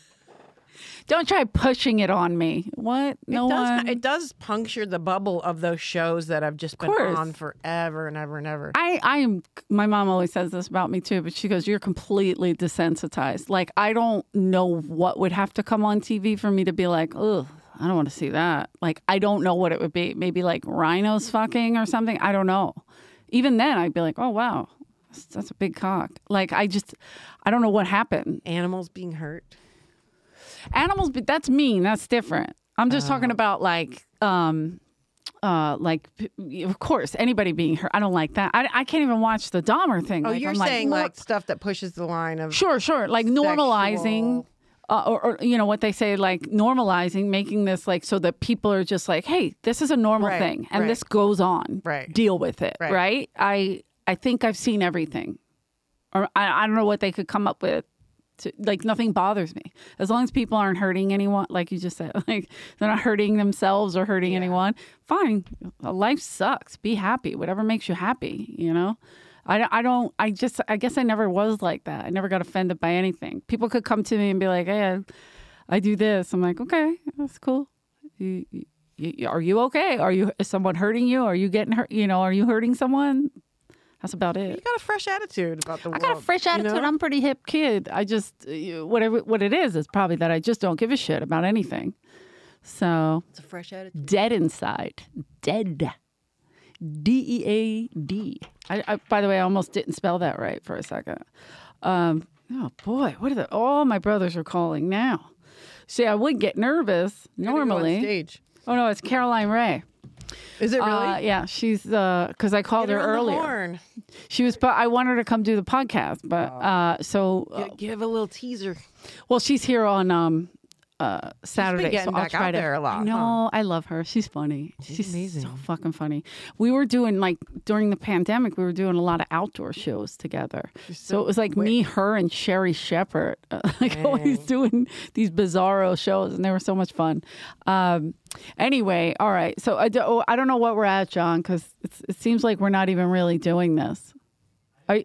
Don't try pushing it on me. What? No it does, one. It does puncture the bubble of those shows that have just been course. on forever and ever and ever. I, I am. My mom always says this about me too, but she goes, "You're completely desensitized. Like I don't know what would have to come on T V for me to be like, ugh, I don't want to see that. Like I don't know what it would be. Maybe like rhinos fucking or something. I don't know. Even then, I'd be like, oh wow, that's, that's a big cock. Like I just, I don't know what happened. Animals being hurt. Animals, but that's mean. That's different. I'm just talking about like, um, uh, like p- of course anybody being hurt. I don't like that. I, I can't even watch the Dahmer thing. Oh, Like, you're I'm saying more- like stuff that pushes the line of Sure, sure. Like normalizing, Sexual. uh, or, or, you know, what they say, like normalizing, making this like so that people are just like, hey, this is a normal Right, thing and right. this goes on. Right. Deal with it. Right. Right. I, I think I've seen everything. Or I, I don't know what they could come up with. To, like, nothing bothers me. As long as people aren't hurting anyone, like you just said, like they're not hurting themselves or hurting yeah. anyone, fine. Life sucks. Be happy. Whatever makes you happy, you know? I, I don't, I just, I guess I never was like that. I never got offended by anything. People could come to me and be like, hey, I, I do this. I'm like, okay, that's cool. You, you, are you okay? Are you, is someone hurting you? Are you getting hurt? You know, are you hurting someone? That's about it. You got a fresh attitude about the world. I got a fresh attitude. You know? I'm a pretty hip kid. I just, whatever, what it is, is probably that I just don't give a shit about anything. So. It's a fresh attitude. Dead inside. Dead. D E A D. I, I, by the way, I almost didn't spell that right for a second. Um, oh, boy. What are the, all my brothers are calling now. See, I would get nervous normally. Go on stage. Oh, no, it's Caroline Ray. Is it really? Uh, yeah, she's because uh, I called Get her, her on earlier. The horn. She was. I wanted her to come do the podcast, but uh, so uh, give, give a little teaser. Well, she's here on um, uh, Saturday. She's been getting so I'll back try out to, there a lot. No, huh? I love her. She's funny. She's, she's amazing. So fucking funny. We were doing like during the pandemic. We were doing a lot of outdoor shows together. So, so it was like quick. me, her, and Sherry Shepherd, uh, like Dang. always doing these bizarro shows, and they were so much fun. Um, Anyway, all right. So I, do, I don't know what we're at, John, because it seems like we're not even really doing this. Are,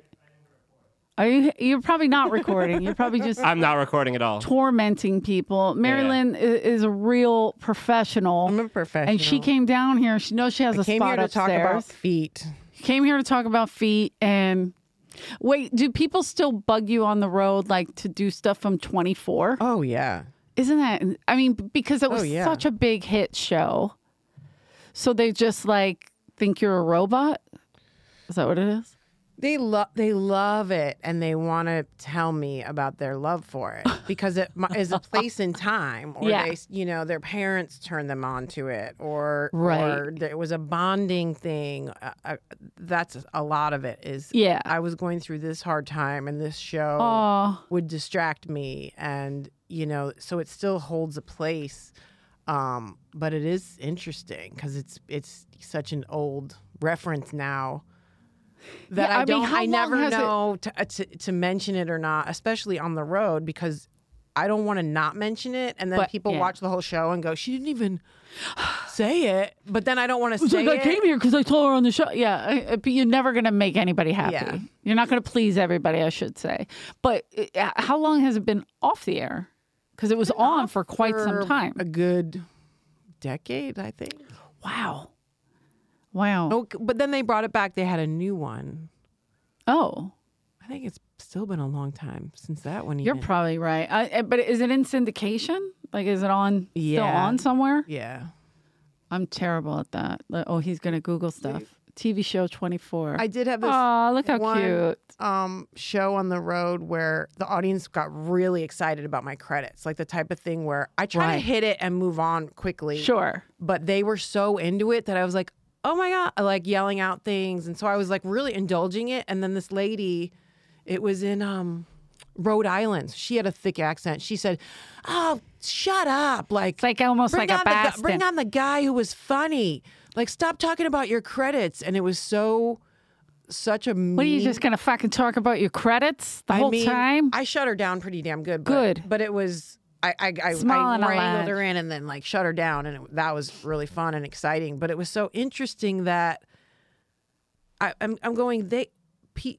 are you? You're probably not recording. You're probably just. I'm not recording at all. Tormenting people. Marilyn yeah. is, is a real professional. I'm a professional, and she came down here. She knows she has I a came spot here to upstairs. talk about feet. She came here to talk about feet. And wait, do people still bug you on the road, like to do stuff from twenty-four? Oh yeah. Isn't that, I mean, because it was oh, yeah. such a big hit show. So they just like think you're a robot? Is that what it is? They love they love it, and they want to tell me about their love for it because it is a place in time, or yeah. they, you know, their parents turned them on to it, or right. or it was a bonding thing. Uh, uh, that's a lot of it. Is yeah. I was going through this hard time, and this show Aww. would distract me, and you know, so it still holds a place. Um, but it is interesting because it's it's such an old reference now. That yeah, I, I don't, mean, I never know it... to, to to mention it or not, especially on the road, because I don't want to not mention it, and then but, people yeah. watch the whole show and go, "She didn't even say it," but then I don't want to say like, it. I came here because I told her on the show. Yeah, but you're never going to make anybody happy. Yeah. You're not going to please everybody, I should say. But uh, how long has it been off the air? Because it was on for quite for some time. A good decade, I think. Wow. Wow. Oh, but then they brought it back. They had a new one. Oh. I think it's still been a long time since that one. You're even. probably right. I, but is it in syndication? Like, is it on yeah. still on somewhere? Yeah. I'm terrible at that. Oh, he's going to Google stuff. T V show twenty-four. I did have this oh, look how one, cute. Um, show on the road where the audience got really excited about my credits. Like the type of thing where I try right. to hit it and move on quickly. Sure. But they were so into it that I was like, oh my God, like yelling out things. And so I was like really indulging it. And then this lady, it was in um, Rhode Island. She had a thick accent. She said, oh, shut up. Like, it's like almost like a the, Bastin. Bring on the guy who was funny. Like, stop talking about your credits. And it was so, such a mean... What, are you just going to fucking talk about your credits the I whole mean, time? I shut her down pretty damn good. But, Good. But it was... I I, I, I wrangled her in and then, like, shut her down. And it, that was really fun and exciting. But it was so interesting that I, I'm, I'm going, they... Pe,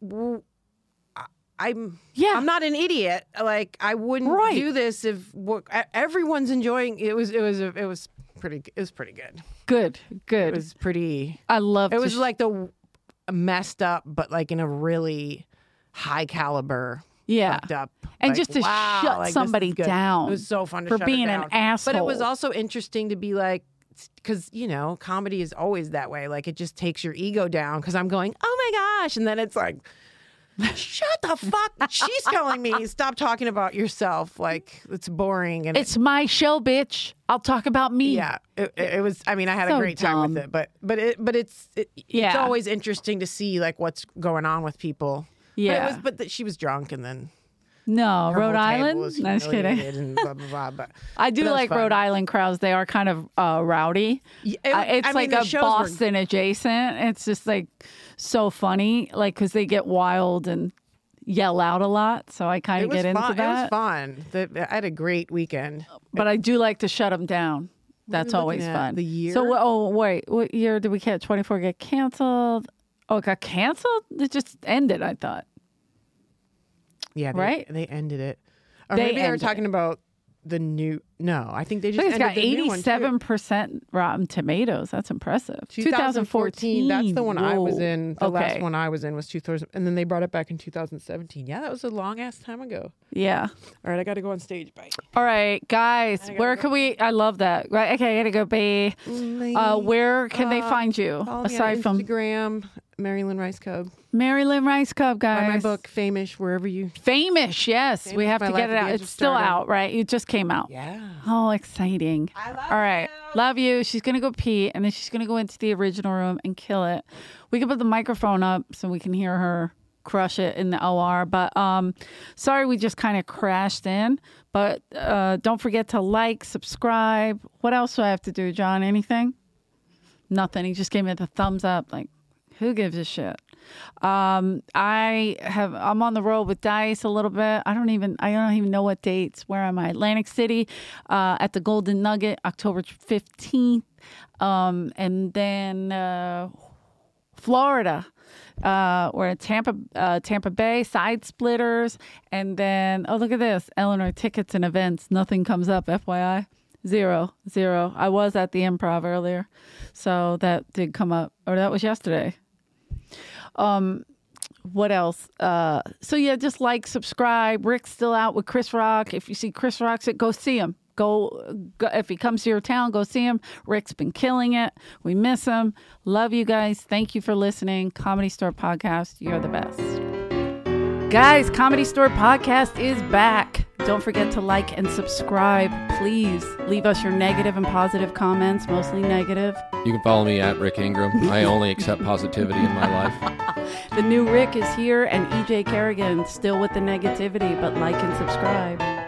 I'm yeah. I'm not an idiot. Like, I wouldn't right. do this if everyone's enjoying... It was, it was, it was pretty, it was pretty good. Good, good. It was pretty. I love. It was sh- like the messed up, but like in a really high caliber. Yeah, fucked up. And like, just to wow, shut like, somebody down. It was so fun to for shut being her down. an asshole. But it was also interesting to be like, because you know, comedy is always that way. Like it just takes your ego down. Because I'm going, oh my gosh, and then it's like. Shut the fuck! She's telling me stop talking about yourself. Like it's boring and it's my show, bitch. I'll talk about me. Yeah, it, it, it was. I mean, I had so a great time dumb. with it, but but it but it's it, yeah. it's always interesting to see like what's going on with people. Yeah, but, it was, but the, she was drunk and then no her Rhode whole Island. table was No, just kidding. and blah, blah, blah, but I do but like fun. Rhode Island crowds. They are kind of uh, rowdy. Yeah, it, uh, it's I like mean, a Boston were... adjacent. It's just like so funny, like because they get wild and yell out a lot. So I kind It of was get into fun. that. It was fun. The, I had a great weekend. But I do like to shut them down. That's we looking always at? fun. The year? So, oh, wait. What year did we get twenty-four get canceled? Oh, it got canceled? It just ended, I thought. Yeah, they, Right? They ended it. Or They maybe they were ended talking about the new. No, I think they I just think it's ended got the new one, too. eighty-seven percent Rotten Tomatoes. That's impressive. twenty fourteen. That's the one I was Whoa. in. The okay. last one I was in was two thousand, and then they brought it back in two thousand seventeen. Yeah, that was a long ass time ago. Yeah. All right, I got to go on stage. Bye. All right, guys. gotta Where go. can we? I love that. Right. Okay, I gotta go. Be. Uh, where can they Uh, find you Follow me aside on from Instagram, Mary Lynn Rice Cub. Mary Lynn Rice Cub, Buy guys? my book, Famous, wherever you. Famous. Yes, we Famous, have My to Life get it at the out. Edge It's of still Stardom. out, right? It just came out. Yeah. Oh, exciting. I love All right. you. Love you. She's going to go pee, and then she's going to go into the original room and kill it. We can put the microphone up so we can hear her crush it in the O R. But um, sorry we just kind of crashed in. But uh, don't forget to like, subscribe. What else do I have to do, John? Anything? Nothing. He just gave me the thumbs up. Like, who gives a shit? Um, I have, I'm on the road with Dice a little bit. I don't even, I don't even know what dates. Where am I? Atlantic City, uh, at the Golden Nugget, October fifteenth. Um, and then, uh, Florida, uh, we're at Tampa, uh, Tampa Bay, Side Splitters. And then, oh, look at this. Eleanor, tickets and events. Nothing comes up, F Y I. Zero, zero. I was at the Improv earlier. So that did come up, or that was yesterday. Um, what else? Uh, so yeah, just like, subscribe. Rick's still out with Chris Rock. If you see Chris Rock, go see him. Go, go if he comes to your town, go see him. Rick's been killing it. We miss him. Love you guys. Thank you for listening. Comedy Store Podcast. You're the best. Guys, Comedy Store Podcast is back. Don't forget to like and subscribe. Please leave us your negative and positive comments, mostly negative. You can follow me at Rick Ingram. I only accept positivity in my life. The new Rick is here, and E J Kerrigan still with the negativity, but like and subscribe.